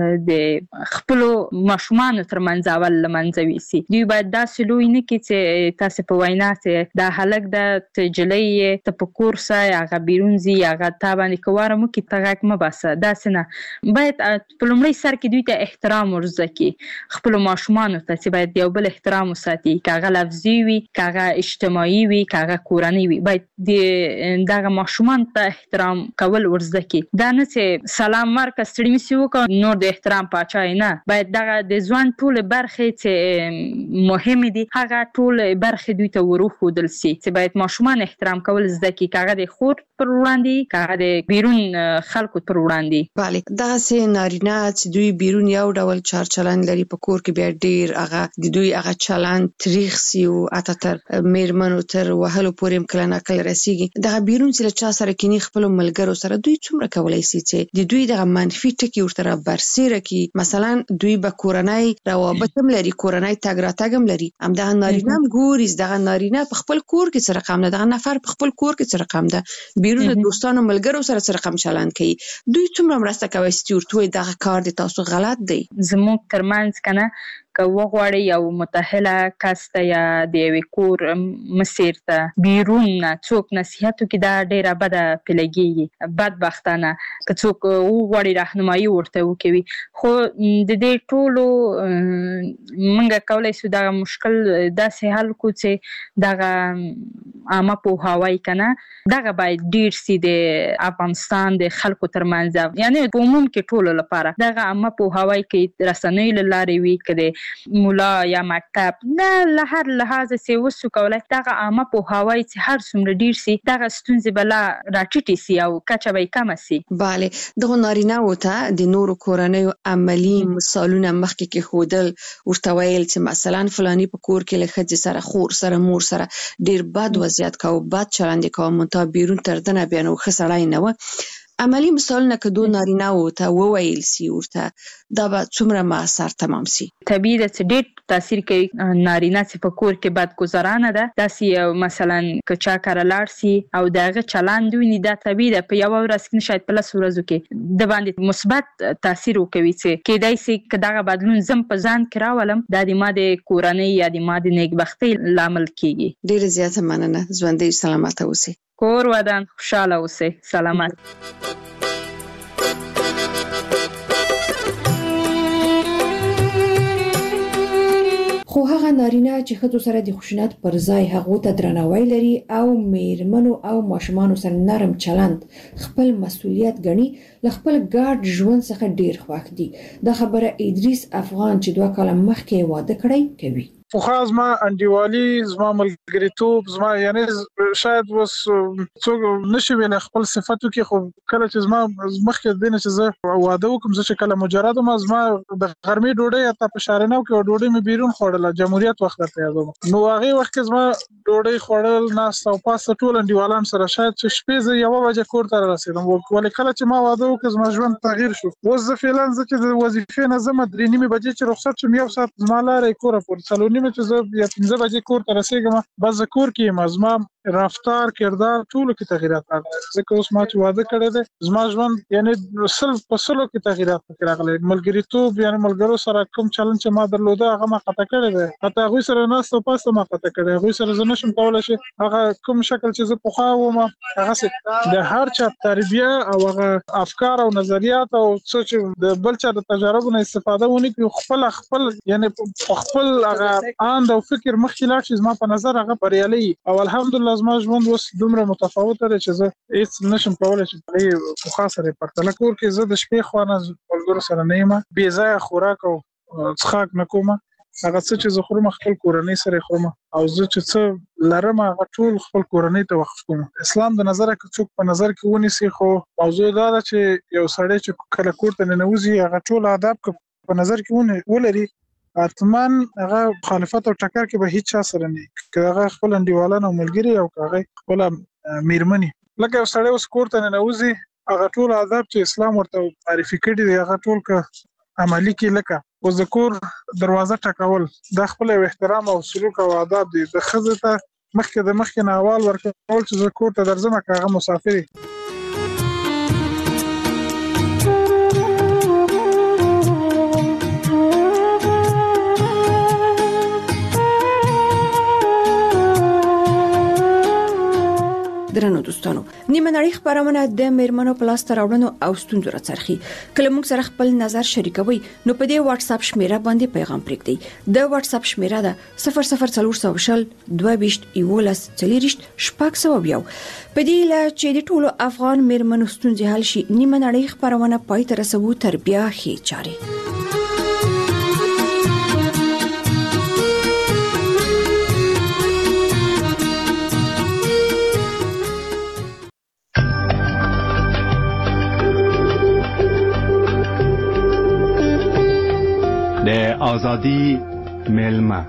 د خپلو ماشومانو ترمنځ اول له منځه یوسي. دوی باید داسې لوی نه کړي چې تاسې په وینا چې دا هلک ده ته نجلۍ یې، ته په کور ځه هغه بیرون ځي، هغه تا باندې که واره مو کړي ته غږ مه باسه. داسې نه، باید په لومړي سر کې دوی ته احترام ورزده کړي، خپلو ماشومانو ته چې باید یو بل احترام وساتي، که هغه لفظي وي، که هغه اجتماعي وي، که هغه کورنۍ وي، باید دغه ماشومانو ته احترام کول ورزده کړي. دا نه چې سلام ورکړه ستړي مې وکړه نور د احترام پاچا یې نه، باید دغه د ژوند ټولې برخې چې مهمې دي هغه ټولې برخې دوی ته وروښودل شي چې باید ماشومان احترام کول زده کړي، که هغه د خور پر وړاندې، که هغه د بیرون خلکو پر وړاندې. بله، دغسې نارینه چې دوی بیرون یو ډول چار چلند لري، په کور کې بیا ډیر هغه د دوی هغه چلند تریخ سي او حتی تر میرمنو تر وهلو پورې هم کله ناکله رسیږي. دغه بیرون چې له چا سره کیني خپلو ملګرو سره دوی څومره کولی شي چې د دوی دغه منفي ټکي ورته رابرسېره کړي؟ مثلا دوی به کورنۍ روابط هم لري، کورنۍ تګ راتګ هم لري، همدغه نارینه هم ګوري دغه نارینه په خپل کور کې څه رقم ده، دغه نفر په خپل کور کې څه رقم ده، بیرون د دوستانو ملګرو سره څه رقم چلند کوي. دوی څومره مرسته کوي چې ورته وایي دغه کار د تاسو غلط دی. زموږ ترمنځ که نه که وغواړي یو متأهله کس ته یا د یوې کور مسیر ته بیرون نه څوک نصیحت وکړي دا ډېره بده پې لګېږي، بدبختانه که څوک وغواړي راهنمایي ورته وکوي. خو د دې ټولو موږ کولی شو دغه مشکل داسې حل کړو چې دغه عامه پوهاوی که نه دغه باید ډېر سي د افغانستان د خلکو ترمنځ، یعنې په عموم کې ټولو لپاره دغه عامه پوهاوی که رسنیو له لارې وي، که د مولا یا مکتب نه له هر لحاظ سي وسو کولای دغه عامه پوهاوی چې هر څومره ډیر سي دغه ستونزې بلا راټیټي سي او کچه به کم سي. bale دغه نارینه وته د نورو کورنیو عملی مثالونه مخکې کې خودل ورته ویل چې مثلا فلانی په کور کې له ښځې سره خور سره مور سره ډیر بد وضعیت کاوه بد چلند کاوه مونته بیرون تر دنه بیا نو ښه سړی نه و. عملی مثالونه که دو نارینه وته وویل سي ورته دا به څومره مؤثر تمام سي. طبیعي ده چې ډېر تاثیر کوي نارینه چې په کور کې بد ګذرانه ده داسې مثلا که چا کره لاړ سي او د هغه چلند ویني دا طبیعي ده په یوه ورځ کې شاید په 10 ورځو کې د باندې مثبت تاثیر وکوي چې کېدای سي که دغه بدلون زم په ځان کې راولم دا د ما د کورنۍ یا د ما د نیکبختۍ لامل کیږي. ډېره زیاته مننه. ژوندۍ سلامته اوسئ. کور ودان خوشاله اوسئ. سلامت. خو هغه نارینه چې ښځو سره د خشونت پر ځای هغو ته درناوی لري او میرمنو او ماشومانو سره نرم چلند خپل مسؤلیت ګڼي له خپل ګډ ژوند څخه ډیر خوښ دي. دا خبره ادریس افغان چې 2 کاله مخکې واده کړی کوي. خو خاص ما انډیوالي زما ملګریتوب زما یعنی شاید وس څوک نشي ویل خپل صفاتو کې خو کله چې زما مخکې دینه چې زه واده وکم زه چې کله مجرد ما زما د غرمې ډوډۍ اته په شارناو کې ډوډۍ مې بیرون خوړله جمهوریت وخت ته یادوم نو هغه وخت کې زما ډوډۍ خوړل ناس او پاس ټول انډیوالان سره شاید چې شپې زه یو بجې کور ته رسیدم ولې کله چې ما واده وکم زما ژوند تغییر شو اوس زه فعلا زه چې د وظیفې نه زما 3:30 بجې چې رخصت شم یو ساعت زما لارې کور پورې سالونی مې چې زه یا 15 بجې کور ته رسیدم بس کور کې مزما رفتار کردار ټول کې تغیرات راغلي ځکه اوس ما چې واده کړی دی زما ژوند یعنی سل په سلو کې تغیرات راغلي ملګریتوب یعنی ملګرو سره کوم چلند چې ما درلوده هغه ما قطع کړی دی حتی هغه سره ناس ته پاسه ما قطع کړی هغه سره زه نشم کولای شي هغه کوم شکل چې زه پخوا وم هغه د هر چا تربیه او هغه افکار او نظریات او څه چې د بل چا د تجربو نه استفاده ونی کوي خپل یعنی خپل هغه اند او فکر مخکې لاړ شي زما په نظر هغه بریالي او الحمدلله زما ژوند اوس دومره متفاوت دی چې زه هیڅ نشم کولای چې په خاصه پرتله کور کې زه د شپې خوانه ولګور سره نه یم بې ځای خوراک او څښاک نه کوم هغه څه چې زه خورم خپل کورنۍ سره خورم او زه چې څه لرم هغه ټول خپل کورنۍ ته وقف کوم. اسلام د نظر کې څوک په نظر کې ونیسي خو موضوع دا ده چې یو سړی چې کله کور ته ننوځي هغه ټول آداب په نظر کې ولري اتمن هغه مخالفت او ټکر کې به هیڅ چا سره نه که هغه خپل انډیوالان او ملګری او هغه خپل میرمنی لکه سړی اوس کور ته ننوځي هغه ټول آداب چې اسلام ورته معرفي کړي دی هغه ټول که عملی کې لکه او ذکر دروازه ټکول د خپل احترام او سلوک او آداب دي د خزه ته مخکې نه اول ورکول چې ذکر ته درځم که هغه مسافر درنو دوستانو نیمه نړۍ خبرونه د میرمنو پلاس تراوړنو او ستونزو راڅرخي کله موږ سره خپل نظر شریکوي نو په دې واتس اپ شمیره باندې پیغام پرېږدئ د واتس اپ شمیره ده 00400 22 11 40 شپږ سو بیا په دې لا چې د ټولو افغان میرمنو ستونزې حل شي نیمه نړۍ خبرونه پای ته رسوي تربیه هي چاري د آزادی ملمه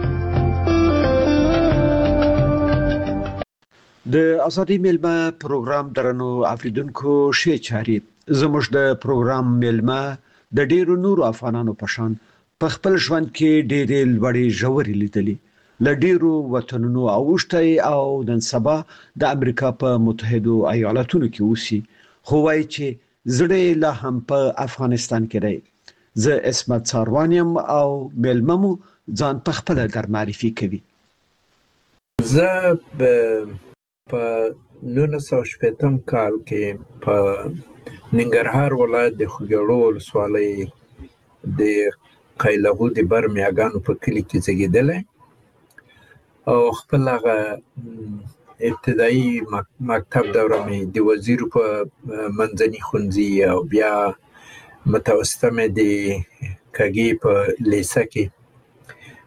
د آزادی ملمه پروګرام درنو اوریدونکو شي چاري زموږ د پروګرام ملمه د ډیرو نورو افغانانو په شان په خپل ژوند کې ډېرې لوړې ژورې لیدلې ل ډیرو وطنونو اوشتي او د سبا د امریکا په متحده ایالاتونو کې اوسي خو وايي چې زړه لا هم په افغانستان کې دی زه اسمت ساروانیم او ملممو ځان په خپل در معرفي کوي زه په 1980 کال کې په ننګرهار ولایت د خوګړو ولسوالۍ د قایلغو د برمیاګانو په کلی کې زیږیدل او خپل هغه ابتدایي مکتب دوره مې د وزیر په منځني ښوونځي او بیا متوسطه مې د کاګي په لیسه کې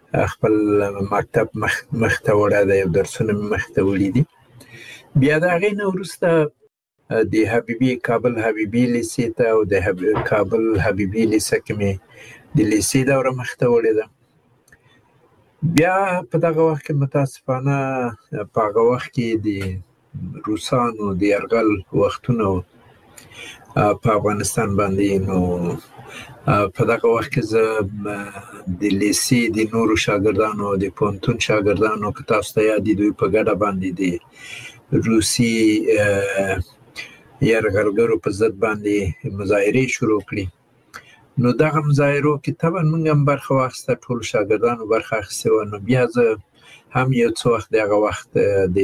خپل مکتب مخ ته وړی دی او درسونه مې مخ ته وړي دي. بیا د هغې نه وروسته د کابل حبیبي لیسې ته او د کابل حبیبي لیسه کې مې د لیسې دوره مخ ته وړې ده. بیا په دغه وخت کې متاسفانه په هغه وخت کې د روسانو د یرغل وختونه په افغانستان باندې، نو په دغه وخت کې زه د لیسې د نورو شاګردانو او د پوهنتون شاګردانو که تاسو ته یاد دي دوی په ګډه باندې د روسي یرغلګرو په ضد باندې مظاهرې شروع کړي. نو دغه مظاهرو کې طبعا موږ هم برخه واخیسته، ټولو شاګردانو برخه اخیستې وه. نو بیا زه هم یو څه وخت د هغه وخت د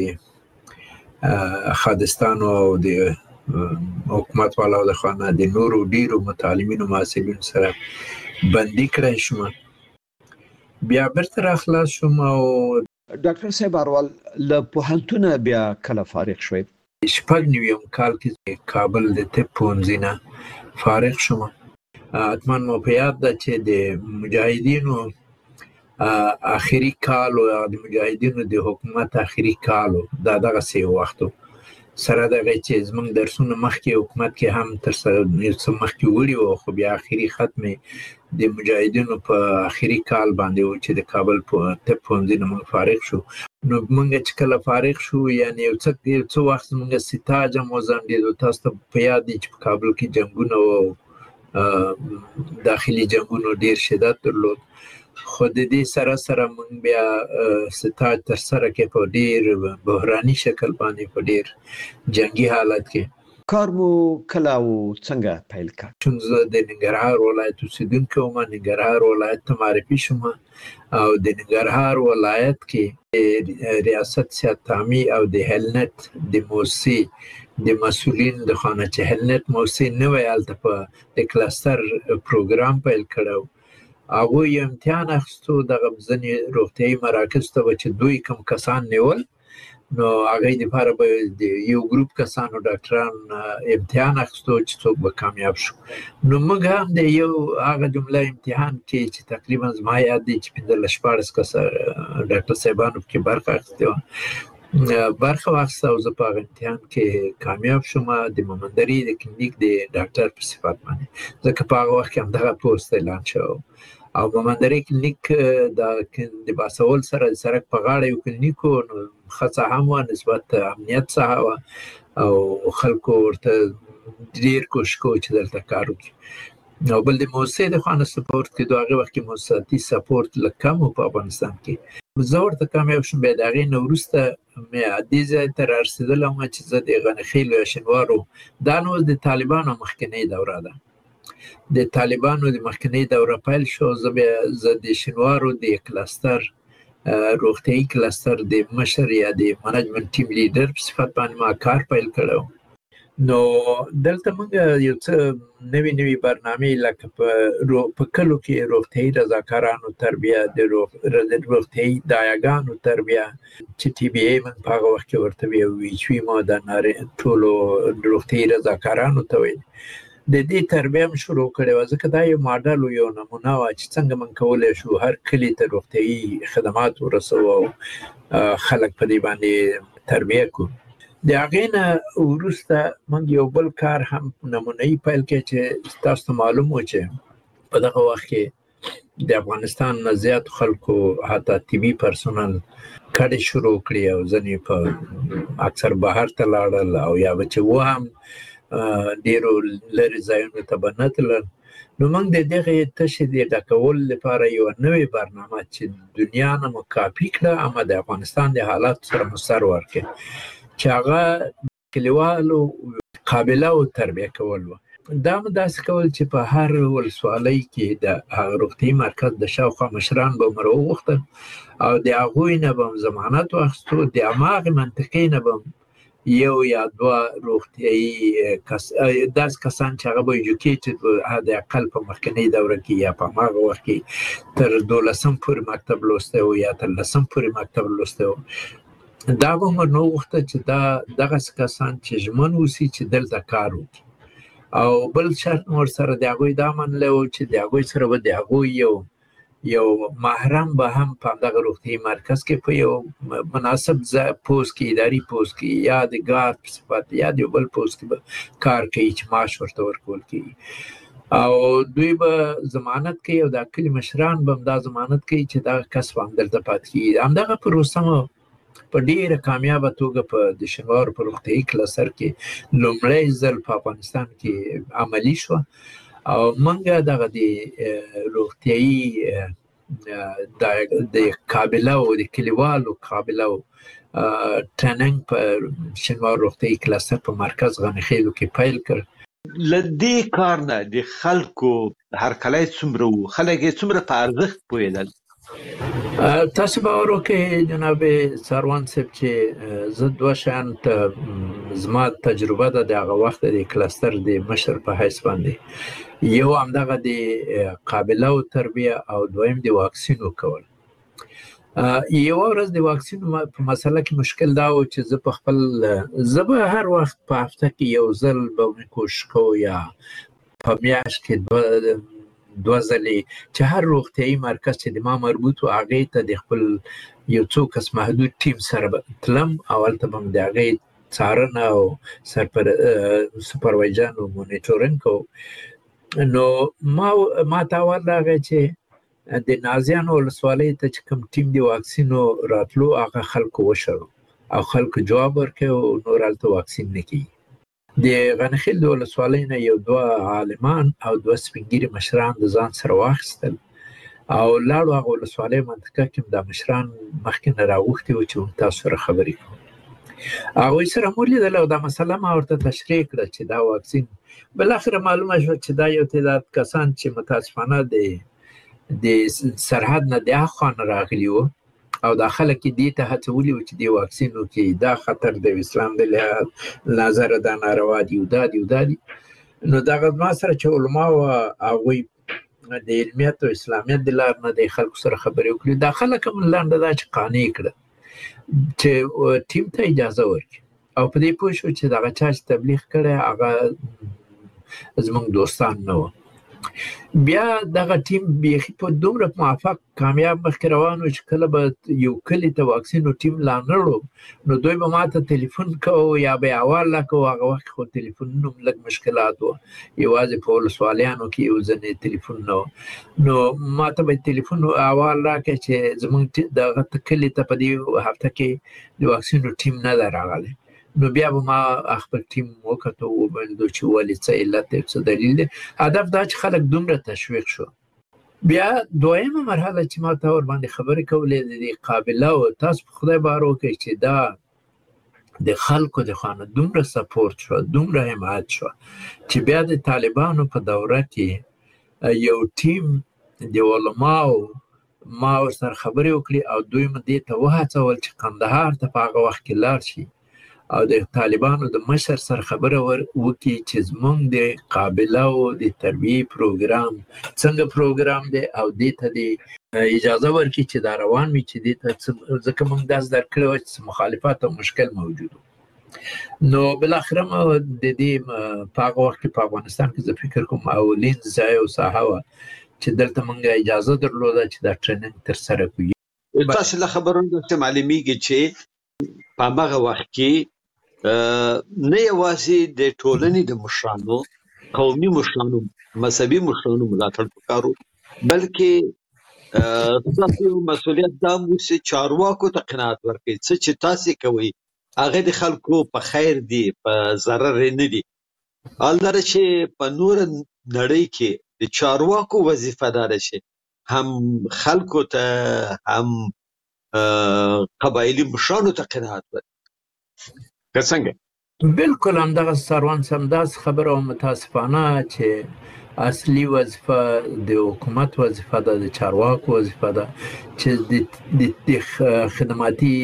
خادستانو او د حکومت والاو د خوا نه د نورو ډیرو متعلمینو محصلینو سره بندي کړی شوم. بیا بیرته راخلاص شوم. او ډاکټر صاحب اروال له پوهنتونه بیا کله فارغ شوئ؟ 96 کال کې کابل د طب پوهنځي نه فارغ شوم. حتما مو په یاد ده چې د مجاهدینو آخري کال او د مجاهدینو د حکومت آخري کال دا دغسې وختو سره دغه چې زموږ درسونه مخکې حکومت کې هم تر یو څه مخکې وړي وو، خو بیا آخري ختم د مجاهدینو په آخري کال باندې و چې د کابل طب پوهنځي نه موږ فارغ شو. نو موږ چې کله فارغ شو یعنې یو څه وخت زموږ سیتاج هم وځنډېد. تاسو ته په یاد دي چې په کابل کې جنګونه و، داخلي جنګونو ډېر شدت درلود. خو د دې سره سره موږ بیا سیتاج ترسره کې په ډېر بحراني شکل باندې په ډېر جنګي حالت کې کار مو کله او څنګه پیل کړ؟ چون زه د ننګرهار ولایت اوسېدونکی وم، ننګرهار ولایت ته معرفي شوم او د ننګرهار ولایت کې ریاست صحت تعمی او د هلنت د موسسې د مسؤلین د خوا نه چې هلنت موسسې نوی هلته په د کلستر پروګرام پیل کړی و. هغوی یو امتحان اخیستو دغه ځینې روغتیایي مراکزو ته به چې دوی کوم کسان نیول، نو هغوی دپاره به د یو ګروپ کسانو ډاکټران امتحان اخیستو چې څوک به کامیاب شو. نو موږ هم د یو هغه جمله امتحان کې چې تقریبا زما یاد دی چې 15-14 کسه ډاکټر صاحبانو پکې برخه اخیستې وه، برخه واخیسته او زه په هغه امتحان کې کامیاب شوم د مومندرې د کلینیک د ډاکټر په صفت باندې، ځکه په هغه وخت کې همدغه پوسټ اعلان شوی او مومندرې کلینیک د باسول سره د سړک په غاړه یو کلینیک و، نو ښه څه هم وه، نسبت امنیت څخه وه او خلکو ورته ډېر کوشش کوو چې دلته کار وکړي. او بل د موسسې د خوا نه سپورټ کې د هغې وخت کې موسساتي سپورټ لږ کم و په افغانستان کې. زه ورته کامیاب شوم. بیا د هغې نه وروسته مې دې ځای ته رارسېدلی وم چې زه د غنیخیلو یا شینوارو دا نو د طالبانو مخکینۍ دوره ده، د طالبانو د مخکینۍ دوره پیل شو. زه د شینوارو د کلستر روغتیایي کلستر د مشر یا د منیجمنت ټیم لیډر په صفت باندې ما کار پیل کړی و. نو دلته موږ یو څه نوې برنامې لکه په کلو کې روغتیایي رضاکارانو تربیه، د روغتیایي دایاګانو تربیه چې ټي بي ای موږ په هغه وخت کې ورته ویو، ویچ وي ما د ټولو روغتیایي رضاکارانو ته ویل، د دې تربیه هم شروع کړې وه، ځکه دا یو ماډل و، یو نمونه وه چې څنګه موږ کولی شو هر کلي ته روغتیایي خدمات ورسوو او خلک په دې باندې تربیه کړو. د هغې نه وروسته موږ یو بل کار هم نمونه‌یي پیل کړی چې تاسو ته معلوم و چې په دغه وخت کې د افغانستان نه زیاتو خلکو حتی طبي پرسونل کډې شروع کړي او ځینې په اکثر بهر ته لاړل او یا به چې و هم ډېرو لرې ځایونو ته به نه تلل. نو موږ د دغې تشې د ډکولو لپاره یوه نوې برنامه چې دنیا نه مو کاپي کړه اما د افغانستان د حالاتو سره مو سر ورکړي چې هغه کلیوالو قابله او تربیه کول و. دا مو داسې کول چې په هر ولسوالۍ کې د روغتیایي مرکز د شاوخوا مشران به مو راوغوښتل او د هغوی نه به ضمانت واخیستو، د هماغې منطقې نه به یو یا دوه روغتیایي داسې کسان چې هغه به ایجوکیټډ و، حد اقل په مخکینۍ دوره کې یا په هماغه وخت کې تر 12 پورې مکتب لوستی و یا تر 10 پورې مکتب لوستی و، دا به مو نه غوښته چې دغسې کسان چې ژمن اوسي چې دلته کار وکړي. او بل شرط مو ورسره د هغوی دا منلی و چې د هغوی سره به د هغوی یو یو محرم به هم په دغه روغتي مرکز کې په یو مناسب پوسټ کې اداري پوسټ کې یا د ګارد په صفت یا د بل پوسټ کې کار کوي چې معاش ورته ورکول کیږي او دوی به ضمانت کوي او د کلی مشران به دا ضمانت کوي چې دا کس همدلته پاتې کیږي. همدغه پروسه په ډیره کامیابه توګه په د شینوارو په روغتیايي کلستر کې لومړی ځل په افغانستان کې عملي شو او موږ دغه د روغتیايي د قابله او د کلیوالو قابله او ټریننګ په شینوارو روغتیايي کلستر په مرکز غنیخیلو کې پیل کړ. لدې کار نه د خلکو هرکلی څومره وو، خلک یې څومره په ارزښت پوهېدل؟ تاسو باور وکړئ جناب سروان صاحب چې زه دوه شیان ته زما تجربه ده د هغه وخت د کلستر د مشر په حیث باندې، یو همدغه د قابله او تربیه او دویم د واکسینو کول. یو ورځ د واکسینو په مسله کې مشکل دا و چې زه به هر وخت په هفته کې یو ځل به مې کوشش کوم یا په میاشت کې دوه ځلې چې هر روغتیايي مرکز چې د ما مربوط و هغې ته د خپل یو څو کس محدود ټیم سره تلم او هلته به م د هغې څارنه او سپرویژن او مونیټورینګ کوم. نو ما ته اول راغی چې د نازیانو ولسوالۍ ته چې کوم ټیم د واکسینو راتلو هغه خلکو وشړو او خلکو جواب ورکړ او نور هلته واکسین نه کیږي. د غنیخیل د ولسوالۍ نه یو دوه عالمان او دوه سپین ږیري مشران د ځان سره واخیستل او لاړو هغه ولسوالۍ منطقه کې دا مشران مخکې نه راغوښتي وو چې تاسو سره خبرې کوو. هغوی سره مو لیدل او دا مسله ما ورته تشریح کړه چې دا واکسین بالاخره معلومه شوه چې دا یو تعداد کسان چې متاسفانه د سرحد نه د هاخوا نه راغلي وو او دا خلک دې ته هڅولي وو چې د واکسین وکړي. دا خطر د اسلام د لحاظ نظره دا ناروا دي او دا دي. نو دغه ما سره چې علما او هغوی د علمیت او اسلامیت د لار نه د خلکو سره خبرې وکړي. دا خلک هم لنډه دا چې قانع کړه چې ټیم ته اجازه ورکړي او په دې پوه شو چې دغه چا چې تبلیغ کړی هغه زموږ دوستان نه وو. بیا دغه ټیم بیخي په دومره موفق کامیاب مخکې روان و چې کله به یو کلي ته واکسینو ټیم لا نړو نو دوی به ما ته تلیفون کوو یا به یې احوال راکوو. هغه وخت خو تلیفونونو هم لږ مشکلات و، یوازې په ولسوالیانو کې یو ځینې تلیفون نه و. نو ما ته به تلیفون احوال راکړی چې زموږ دغه کلي ته په دې هفته کې د واکسینو ټیم نه ده راغلی. نو بیا به ما خپل ټیم وکتو وویل چې ولې څه علت دی څه دلیل دی. هدف دا چې خلک دومره تشویق شو. بیا دویمه مرحله چې ما ته ورباندې خبرې کولې د قابله او تاسو په خدای باور وکړئ چې دا د خلکو د خوا نه دومره سپورت شو، دومره حمایت شو چې بیا د طالبانو په دوره کې یو ټیم د علماو ما ورسره خبرې وکړې او دوی مې دې ته وهڅول چې قندهار ته په هغه وخت کې لاړ شي او د طالبانو د مشر سره خبره وکړي چې زموږ د قابله او د تربیې پروګرام څنګه پروګرام دی او دې ته د اجازه ورکړي چې دا روان وي چې دې ته ځکه موږ داسې درکړی وه چې مخالفت او مشکل موجود و. نو بالاخره ما د دې په هغه وخت کې په افغانستان کې زه فکر کوم اولین ځای او ساحه وه چې دلته موږ اجازه درلوده چې دا ټریننګ ترسره کړو. تاسو له خبرونو داسې معلومیږي چې په هغه وخت کې نه یوازې د ټولنې د مشرانو، قومي مشرانو، مذهبي مشرانو ملاتړ پکار و، بلکې تاسو مسؤلیت دا مو چې چارواکو ته قناعت ورکړئ چې تاسو کوي هغه د خلکو په خیر دی، په ضرر نه دی. البته چې په نور نړۍ کې د چارواکو وظیفه دا ده چې هم خلکو ته هم قبایلی مشرانو ته قناعت ورکړي. که څنګه؟ بالکل همدغه سروان همداس خبره او متاسفانه چې اصلي وظیفه د حکومت وظیفه ده، د چارواکو وظیفه ده چې د خدماتي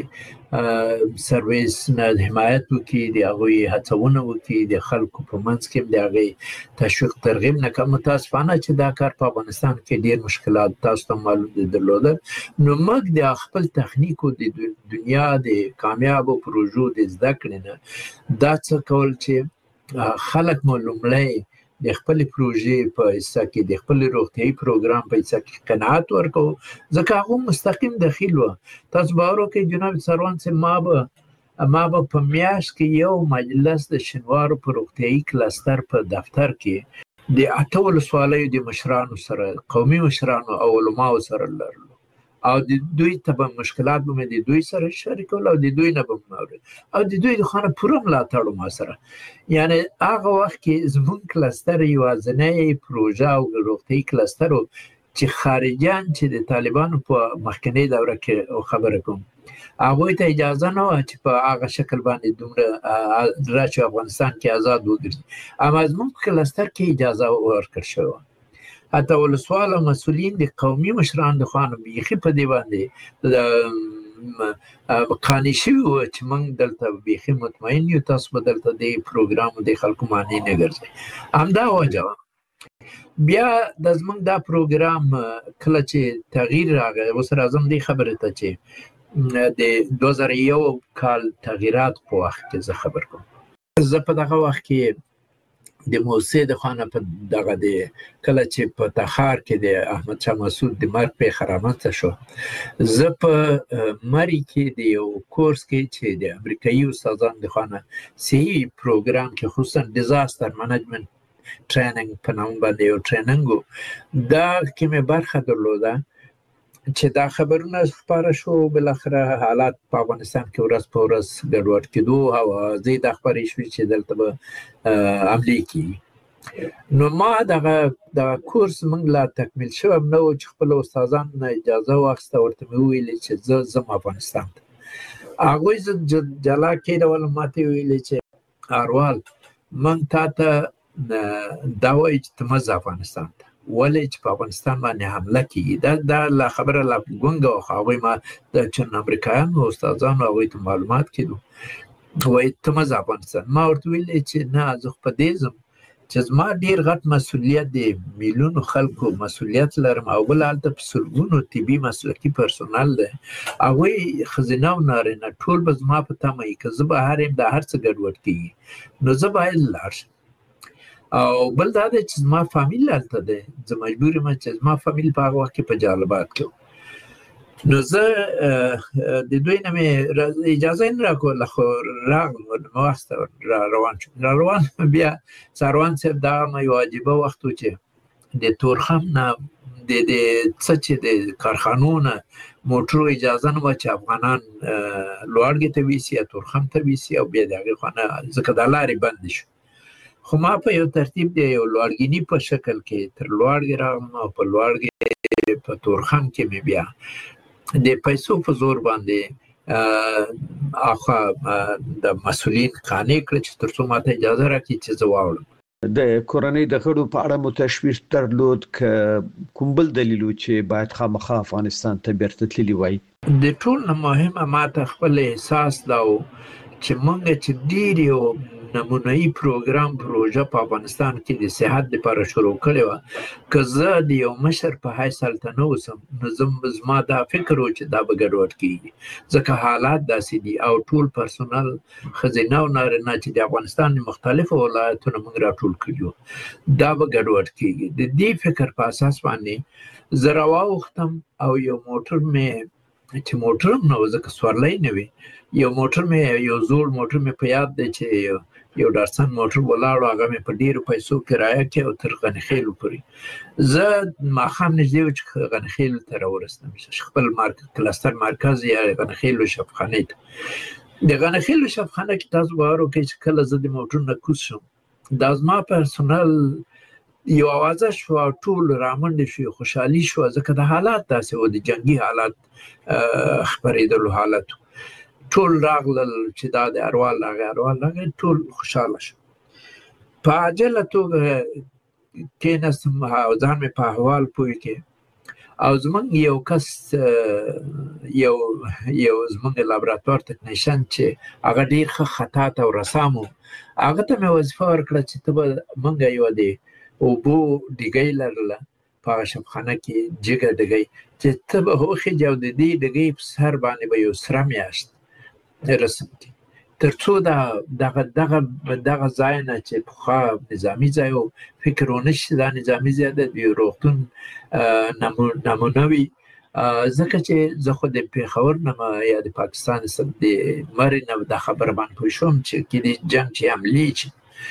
سرویس نه حمایت وکړي، د هغوی هڅونه وکړي، د خلکو په منځ کې د هغې تشویق ترغیب نه کړي. متاسفانه چې دا کار په افغانستان کې ډېر مشکلات تاسو ته معلوم دي درلوده. نو موږ د خپل تخنیکو د دنیا د کامیابو پروژو د زده کړې نه دا څه کول چې خلک مو لومړی د خپل پروژې په حصہ کې د خپل روغتیايي پروګرام په حصہ کې قناعت ورکو ځکه هغه مستقیم دخیل و. تاسو باور وکړئ جناب سروان صاحب ما به په میاشت کې یو مجلس د شینوارو په روغتیايي کلستر په دفتر کې د 8 ولسوالیو د مشرانو سره قومي مشرانو او علماو سره لرلو او د دوی ته مشکلات به د دوی سره شریکول او د دوی نه به موري او د دوی د خانه پوره ملاتړ ما سره. یعنی هغه وخت کې زمون کلستر یوازنۍ پروژه او روغتیايي کلستر چې خارجيان چې د طالبانو په مخکنی دوره کې خبره کوم هغه ته اجازه نه و چې په هغه شکل باندې دومره راځي افغانستان کې آزاد وګرځي، اما زمون کلستر کې اجازه ورکړ شو. حتی ولسواله مسؤلین د قومي مشران د خوانو بیخي په دی باندې د قانع شوي و چې موږ دلته بیخي مطمئن یو تاسو به دلته د پروګرام د خلکو معنی نه ګرځي. همدا وجه بیا د زموږ دا پروګرام کله چې تغییر راغی اوس راځم دې خبرې ته چې د 2001 کال تغییرات په وخت کې زه خبر کوم. زه په دغه وخت کې د موسی د خانه په دغه د کله چې په تخار کې د احمد شاه مسعود د مرګ په خرامت شو، زه په مری کې د یو کورس کې چې د امریکایي استادانو د خانه سی پروګرام کې خصوصا ډیزاستر منیجمنت ټریننګ په نوم باندې یو ټریننګ دا کې مې برخه درلوده چې دا خبرونه خبره شو. بالاخره حالات په افغانستان کې ورځ په ورځ ګډوډ کېدو او زه د خبرې شوې چې دلته به عملي کیږي. نو ما دغه کورس موږ لا تکمیل شوی نه و چې خپل استادان نه اجازه واخیسته، ورته مې وویلې چې زه ځم افغانستان ته. هغوی زه جلا کېدول ماته ویلې چې اروال موږ تا ته دا وایي چې ته مه ځه افغانستان ته، ولې چې په افغانستان باندې حمله کیږي. دا لا خبره لا ګونګه خو هغوی ما د چن امریکایانو استادانو هغوی ته معلومات کړو وایي ته مه ځه افغانستان. ما ورته ویلې چې نه زه خو په دې ځم چې زما ډېر غټ مسؤلیت د میلیونو خلکو مسؤلیت لرم او بل هلته په سلګونو طبي مسلکي پرسونل دی، هغوی ښځینه او نارینه ټول به زما په تمه وي که زه بهر یم دا هر څه ګډوډ کیږي نو زه باید لاړ شم. او بل دا دی چې زما فامیل هلته دی، زه مجبور یم چې زما فامیل په هغه وخت کې په جالبات کې و. نو زه د دوی نه مې اجازه نه راکوله خو راغلم ما واخیسته روان شوم. روان بیا سروان صاحب دا یو عجیبه وخت و چې د تورخم نه د څه چې د کارخانو نه موټرو اجازه نه وه چې افغانان لوړګي ته ویسي یا تورخم ته ویسي او بیا د هغې خوا نه ځکه دا لارې بندې شو. خو ما په یو ترتیب د یو لوړګیني په شکل کې تر لوړګي راغلم او په لوړګي په تورخم کې مې بیا د پیسو په زور باندې اخوا د مسؤلین قانع کړ چې تر څو ماته اجازه راکړي چې زه واوړم. د کورنۍ د غړو په اړه مو تشویش درلود ک کوم بل دلیل چې باید خامخا افغانستان ته بیرته تللی وای؟ د ټول نه مهمه ماته خپل احساس دا و چې موږ چې ډېر یو نمونه‌يي پروګرام پروژه په افغانستان کې د صحت لپاره شروع کړې وه، که زه د یو مشر په حیث هلته نه اوسم نو زما دا فکر و چې دا به ګډوډ کېږي ځکه حالات داسې دي او ټول پرسونل ښځینه او نارینه چې د افغانستان د مختلفو ولایتونو موږ راټول کړي دا به ګډوډ کېږي. د دې فکر په اساس باندې زه راواوښتم او یو موټر مې چې موټر هم نه و ځکه سورلی نه وي، یو موټر مې یو زوړ موټر مې په یاد دی چې یو ډارسن موټر ولاړو، هغه مې په ډېرو پیسو کرایه کې او تر غنیخیلو پورې زه ماښام نږدې و چې غنیخیلو ته راورسېدم، خپل کلستر مرکز یا غنیخیلو شفخانې ته. د غنیخیلو شفخانه کې تاسو باور وکړئ چې کله زه د موټر نه کوز شم دا زما پرسونل یو اوازه شو او ټول رامنډې شو، خوشحالي شوه ځکه د حالات داسې و د جنګي حالات خپرېدلو حالت ټول راغلل چې دا د اروال راغی ټول خوشحاله شو. په عاجله توګه کېناستم او ځان مې په احوال پوه کې او زمونږ یو کس یو زمونږ لابراتوار تکنیشن چې هغه ډېر ښه خطاط او رسام و، هغه ته مې وظیفه ورکړه چې ته به موږ یوه د اوبو ډیګۍ لرله په هغه شفخانه کې جګه ډیګۍ چې ته به وخېږې او د دې ډیګۍ په سر باندې به یو سره میاشت رسم کړي ترڅو دغه ځای نه چې پخوا نظامي ځای او فکر ونه شي دا نظامي ځای د روغتون نمونه وي. ځکه چې زه خو د پېښور نه یا د پاکستان د مرې نه دا خبره باندې پوه شوم چې کې د جنګ چې حملې شي.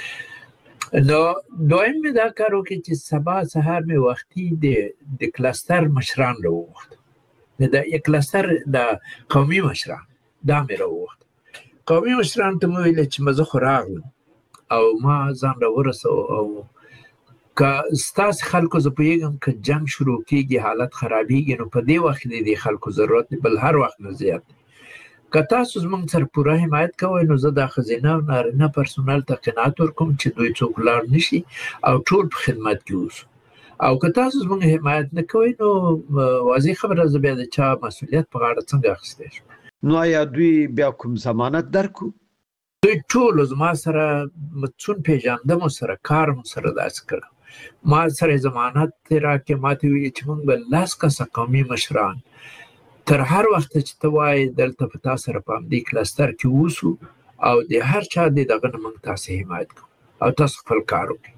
نو دویم مې دا کار وکړ چې سبا سهار مې وختي د کلستر مشران راوغوښت، د کلستر د قومي مشران دا مې راوغوښت. قومي مشران ته مې ویل چې زه خو راغلم او ما ځان راورسو او که ستاسې خلکو زه پوهېږم که جنګ شروع کېږي حالت خرابېږي نو په دې وخت د دې خلکو ضرورت دی، بل هر وخت نه زیات دی. که تاسو زموږ سره پوره حمایت کوئ نو زه دا ښځینه او نارینه پرسونل ته قناعت ورکوم چې دوی څوک ولاړ نه شي او ټول په خدمت کې اوسو. او که تاسو زموږ حمایت نه کوئ نو واضح خبره زه بیا د چا مسؤلیت په غاړه څنګه اخیستی شم. نو آیا دوی بیا کوم ضمانت درکو؟ دوی ټولو زما سره څون پېژانده مو سره کار مو سره داسې کړی، ما سره ضمانت راکړې، ما ته ویلي چې موږ به 10 کسه قومي مشران تر هر وخت چې ته وایې دلته په تا سره په همدې کلستر کې اوسو او د هر چا د دغه نه موږ تاسې حمایت کوو او تاسو خپل کار وکړئ.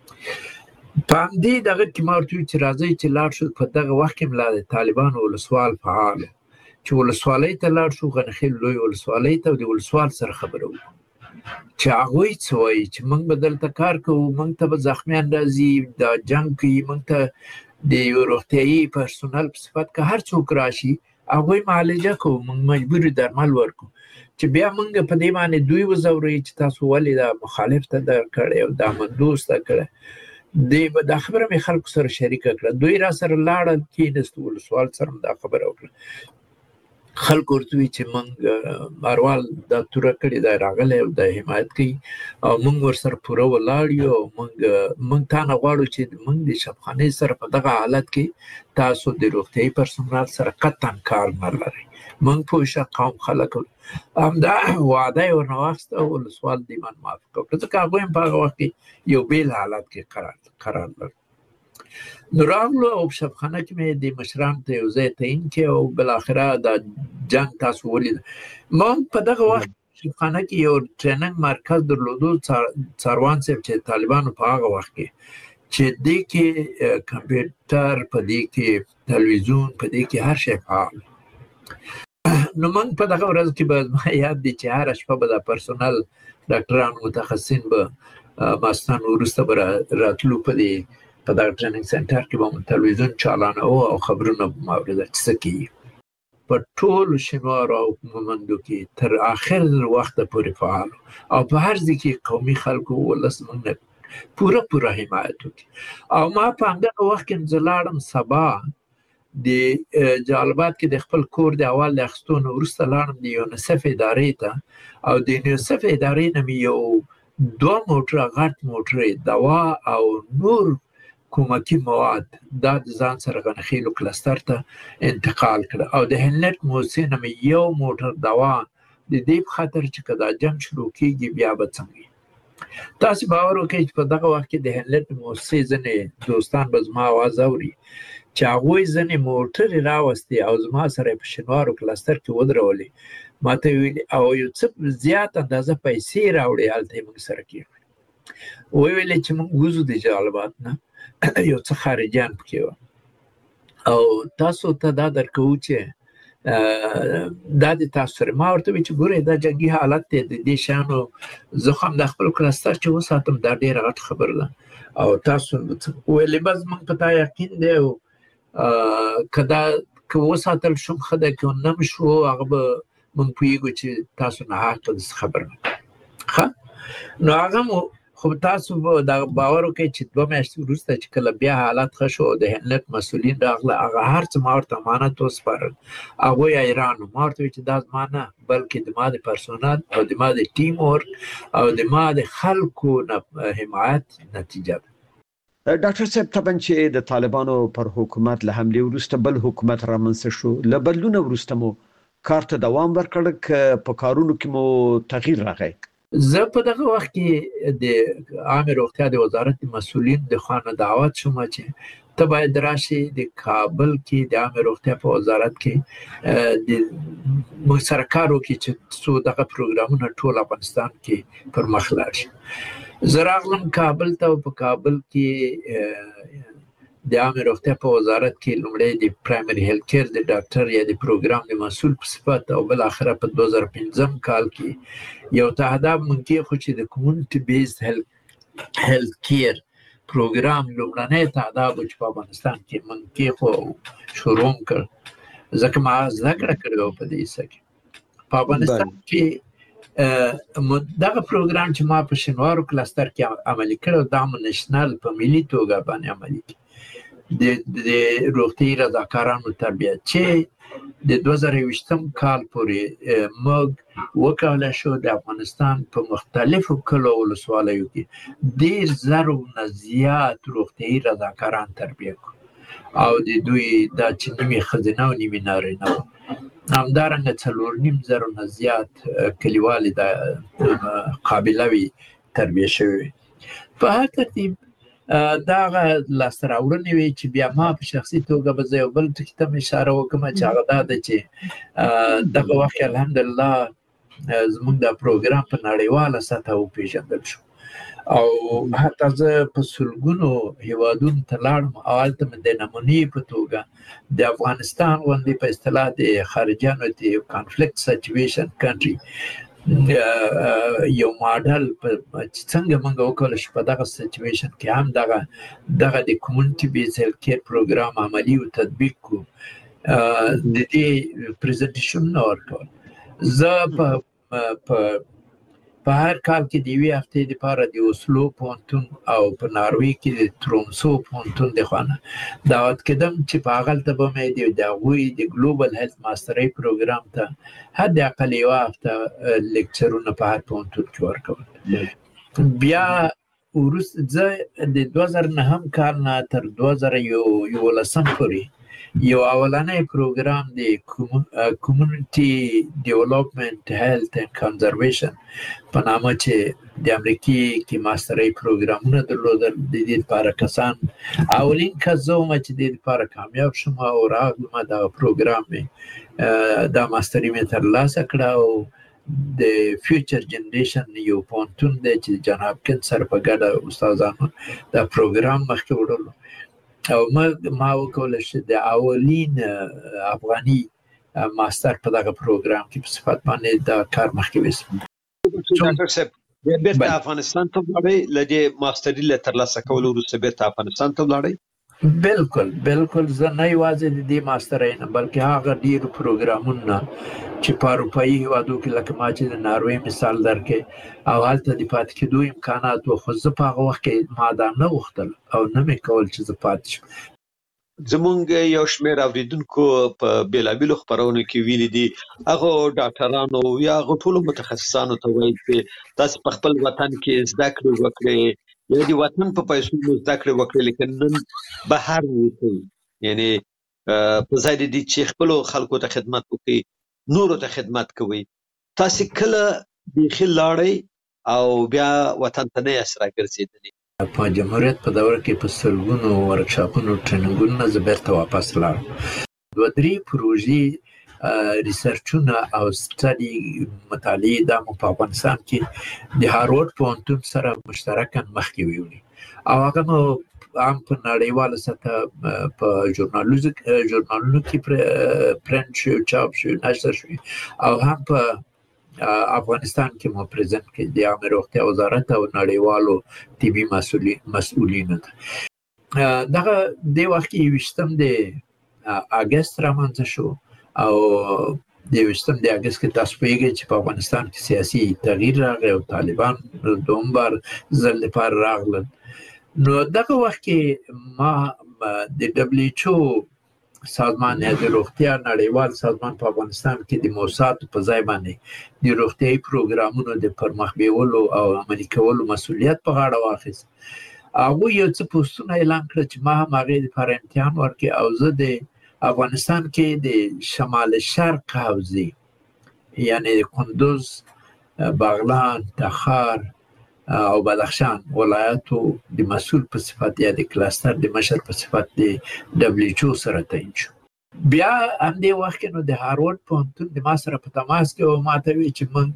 په همدې دغه کې ما ورته ویل چې راځئ چې لاړ شو. په دغه وخت کې ملا د طالبانو ولسوال فعال چې ولسوالۍ ته لاړ شو، غنخیل لوی ولسوالۍ ته، او د ولسوال سره خبره وکړو چې هغوی څه وایي چې موږ به دلته کار کوو، موږ ته به زخمیان راځي، دا جنګ کوي، موږ ته د یو روغتیایي پرسونل په صفت که هر څوک راشي هغوی معالجه کوو، موږ مجبوري درمل ورکو. چې بیا موږ په دې باندې دوی وځوروي چې تاسو ولې دا مخالف ته دا کړی او دا مندوز ته کړی. دا خبره مې خلکو سره شریکه کړه، دوی را سره لاړل، کېناستو، ولسوال سره دا خبره وکړه. خلکو ورته وي چې موږ اروال دا توره کړې دا راغلی او دا حمایت کوي او موږ ورسره پوره ولاړ یو او موږ تا نه غواړو چې موږ د شبخانې سره په دغه حالت کې تاسو د روغتیایي پرسونل سره قطعا کار نه لرئ. موږ پوه شه قوم خلک همدا وعده یې ورنه واخیسته او ولسوال دې باندې موافقه وکړه، ځکه هغوی هم په هغه وخت کې یو بیل حالت کې قرار لري. نو راغلو او په شبخانه کې مې د مشرانو ته یو ځای تعیین کړې او بالاخره دا جنګ تاسو ولید. ما په دغه وخت شبخانه کې یو ټریننګ مرکز درلودو، څاروان صاحب چې طالبانو په هغه وخت کې چې دې کې کمپیوټر، په دې کې تلویزیون، په دې کې هر شی فعال. نو موږ په دغه ورځ کې به ما یاد دی چې هره شپه به دا پرسونل ډاکټران متخصصین به ماستان وروسته به راتلو په دغه ټریننګ سنټر کې به مو تلویزیون چالانه او خبرونه به مو اورېدل چې څه کېږي. په ټولو شینوارو او مومندو کې تر آخر وخته پورې فعال او په هر ځای کې قومي خلکو ولس موږ نه پوره حمایت وکړي. او ما په همدغه وخت کې زه لاړم سبا د جالبات کې د خپل کور د اول د اخیستو نه وروسته لاړم د یونیسف ادارې ته او د یونیسف ادارې نه مې یو 2 موټره غټ موټرې دوا او نور کومکی مواد دا د ځان سره غنخیلو کلستر ته انتقال کړه او د هلنټ موسسې نه مې یو موټر دوا د دې په خاطر چې که دا جنګ شروع کېږي بیا به څنګه. تاسې باور وکړئ چې په دغه وخت کې د هلنټ موسسې ځینې دوستان به زما اواز اوري چې هغوی ځینې موټرې راوستې او زما سره یې په شینوارو کلستر کې ودرولې، ما ته یې ویلي او یو څه زیات اندازه پیسې راوړې، هلته یې موږ سره کېږي. ویې ویلې چې موږ وځو د جالبات نه، یو څه خارجیان پکې وو او تاسو ته دا درکوو چې دا د تاسو سره. ما ورته ویل چې ګورئ دا جنګي حالت دی، د دې شیانو زه خو هم د خپل کلستر چې وساتم دا ډېره غټه خبره ده او تاسو ویلې بس موږ په تا یقین دی او که وساتل شم ښه ده، که نه م شو هغه به موږ پوهېږو چې تاسو ناحقه داسې خبره نه کوئ. ښه نو هغه مو خو تاسو دا باور وکړئ چې 2 میاشتې وروسته چې کله بیا حالت ښه شو د هلنټ مسؤلین راغله، هغه هر څه ما ورته امانت وسپارل، هغوی حیران وو. ما ورته ویل چې دا زما نه بلکې د ما د پرسونل او د ما د ټیم ورک او د ما د خلکو حمایت نتیجه ده. ډاکټر صاحب طبعا چې د طالبانو پر حکومت له حملې وروسته بل حکومت رامنځته شو، له بدلونه وروسته مو کار ته دوام ورکړ که په کارونو کې مو تغییر راغی؟ زه په دغه وخت کې د عامه روغتیا د وزارت مسؤلین د خانه دعوت شوم چې ته باید راشي د کابل کې د عامه روغتیا په وزارت کې د موږ سره کار وکړي چې څو دغه پروګرامونه ټول افغانستان کې پر مخ لاړ شي. زه راغلم کابل ته او په کابل کې د عامه روغتیا په وزارت کې لومړی د پرایمري هیلث کیر د ډاکټر یا د پروګرام د مسؤل په صفت او بل اخره په 2015 کال کې یو تهداب منکې خو چې د کمیونټي بیسډ هیلث کیر پروګرام لومړنی تهداب چې په افغانستان کې منکې خو شروع کړ ځکه ما زده کړه کړې وه په دې څه کې په افغانستان کې دغه پروګرام چې ما په شینوارو کلستر کې عملي کړی دا مو نشنل په ملي توګه باندې عملي کړي د روغتیايي رضاکارانو تربیت چې د 2020 کال پورې موږ وکولای شو د افغانستان په مختلفو کلو ولسوالیو کې 10,000 نه زیات روغتیايي رضاکاران تربیه کړو او د دوی دا چې نیمې ښځینه او نیمې نارینه وو همدارنګه 4,500 نه زیات کلیوالې د قابله وي تربیه شوي. په هر ترتیب دغه لاسته راوړنې وې چې بیا ما په شخصي توګه به زه یو بل ټکي ته اشاره وکړم چې هغه دا ده چې دغه وخت الحمدلله زموږ دا پروګرام په نړیواله سطحه وپېژندل شو او حتی زه په سلګونو هیوادونو ته لاړم او هلته مې د نمونې په توګه د افغانستان غوندې په اصطلاح د خارجیانو د کانفلیکټ سچویشن کنټري یو ماډل چې څنګه موږ وکولای شو په دغه سچویشن کې هم دغه د کمیونټي بیسډ هیلث کیر پروګرام عملي او تطبیق کو د دې پریزنټیشن ورکول. زه په هر کال کې د یوې هفتې لپاره د اوسلو پوهنتون او په ناروې کې د ترومسو پوهنتون د خوا دعوت کېدم چې په هغلته به مې د هغوی د ګلوبل هیلث ماسترۍ پروګرام ته حداقل یوه هفته لیکچرونه په هر پوهنتون کې ورکول. بیا وروسته زه د 2009 کال نه تر 2011 پورې یو اولنی پروګرام د کمیونټي ډیولپمنټ هیلث اند کنزرویشن په نامه چې د امریکې کې ماسترۍ پروګرامونه درلودل د دې لپاره کسان اولین کس زه وم چې د دې لپاره کامیاب شوم او راغلم دغه پروګرام مې دا ماستري مې ترلاسه کړه او د فیوچر جنریشن یو پوهنتون دی چې جان هاپکینز سره په ګډه استادانو دا پروګرام مخکې وړلو او ما وکولای شو د اولین افغاني ماستر په دغه پروګرام کې په صفت باندې دا کار مخکې وسم. ډاکټر صاحب بیرته افغانستان ته ولاړی لدې ماستري له ترلاسه کولو وروسته بیرته افغانستان ته ولاړی؟ بالکل زه نه یوازې د دې ماسترۍ نه بلکې هغه ډېرو پروګرامونه چې په اروپایي هېوادو کې لکه ما چې د ناروې مثال درکړې او هلته د پاتې کېدو امکانات و خو زه په هغه وخت کې ما دا نه غوښتل او نه مې کول چې زه پاتې شم. زمونږ یو شمېر اورېدونکو په بېلابېلو خپرونو کې ویلي دي هغو ډاکټرانو یا هغو ټولو متخصصانو ته وایي چې تاسې په خپل وطن کې زده کړې وکړئ یا د وطن په پیسو مو زده کړې وکړئ لیکن نن بهر ووځئ یعنې په ځای د دې چې خپلو خلکو ته خدمت وکړئ نورو ته خدمت کوئ. تاسې کله بیخي لاړئ او بیا وطن ته نه یاست راګرځېدلي؟ په جمهوریت په دوره کې په سلګونو ورکشاپونو ټریننګونو زه بیرته واپس لاړم. 2-3 پروژې ریسرچونه او سټډي مطالعې دا مو په افغانستان کې د هارورډ پوهنتون سره مشترکاً مخکې ویولي او هغه مو هم په نړیواله سطحه په ژورنالونو کې پرنټ شوي چاپ شوي نشر شوي او هم په افغانستان کې مو پریزنټ کړي د عامه روغتیا وزارت او نړیوالو طبي مسؤلینو ته. دغه د وخت کې 20 د اګست رامنځته شو او د 20 د اګست کې تاسو پوهیږئ چې په افغانستان کې سیاسي تغییر راغی او طالبان دوم بار ځل لپاره راغلل. نو دغه وخت کې ما د WHO سازمان د روغتیا نړیوال سازمان په افغانستان کې د موسساتو په ځای باندې د روغتیايي پروګرامونو د پرمخ بیولو او عملي کولو مسؤلیت په غاړه واخیست. هغوی یو څه پوسټونه اعلان کړل چې ما هم هغې لپاره امتحان ورکړی او زه د افغانستان کې د شمال شرق حوزې یعنې کندوز بغلان، تخار او بدخشان ولایتو د مسؤل په صفت یا د کلاستر د مشر په صفت د WHO سره تعین شو. بیا هم دې وخت کې نو د هاروارد پوهنتون د ما سره په تماس کې او ما ته وی چې موږ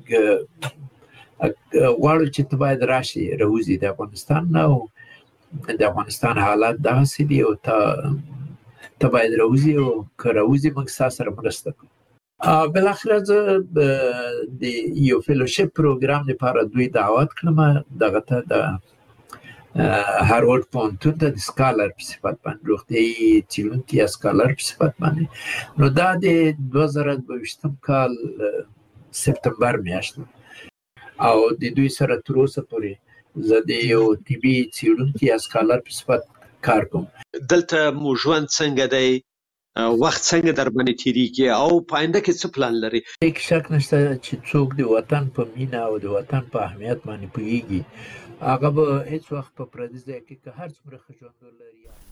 غواړو چې ته باید راشي راوځي د افغانستان نه او د افغانستان حالات داسې دي او ته باید راوځي او که راوځي موږ ستا سره مرسته کوو. بالاخره زه د یو فیلوشپ پروګرام لپاره دوی دعوت کړم دغه ته د هاروارد پوهنتون ته د سکالر په صفت باندې روغتیایي څېړونکي یا سکالر په صفت باندې. نو دا د 2022 کال سپتمبر میاشت او د دوی سره تر اوسه پورې زه د یو طبي څېړونکي یا سکالر په صفت کار کوم. دلته مو ژوند څنګه دی؟ وخت څنګه در باندې تیریږي او په آینده کې څه پلان لري؟ هیڅ شک نشته چې څوک د وطن په مینه او د وطن په اهمیت باندې پوهیږي هغه به هیڅ وخت په پردي ځای کې که هر څومره ښه ژوند ولري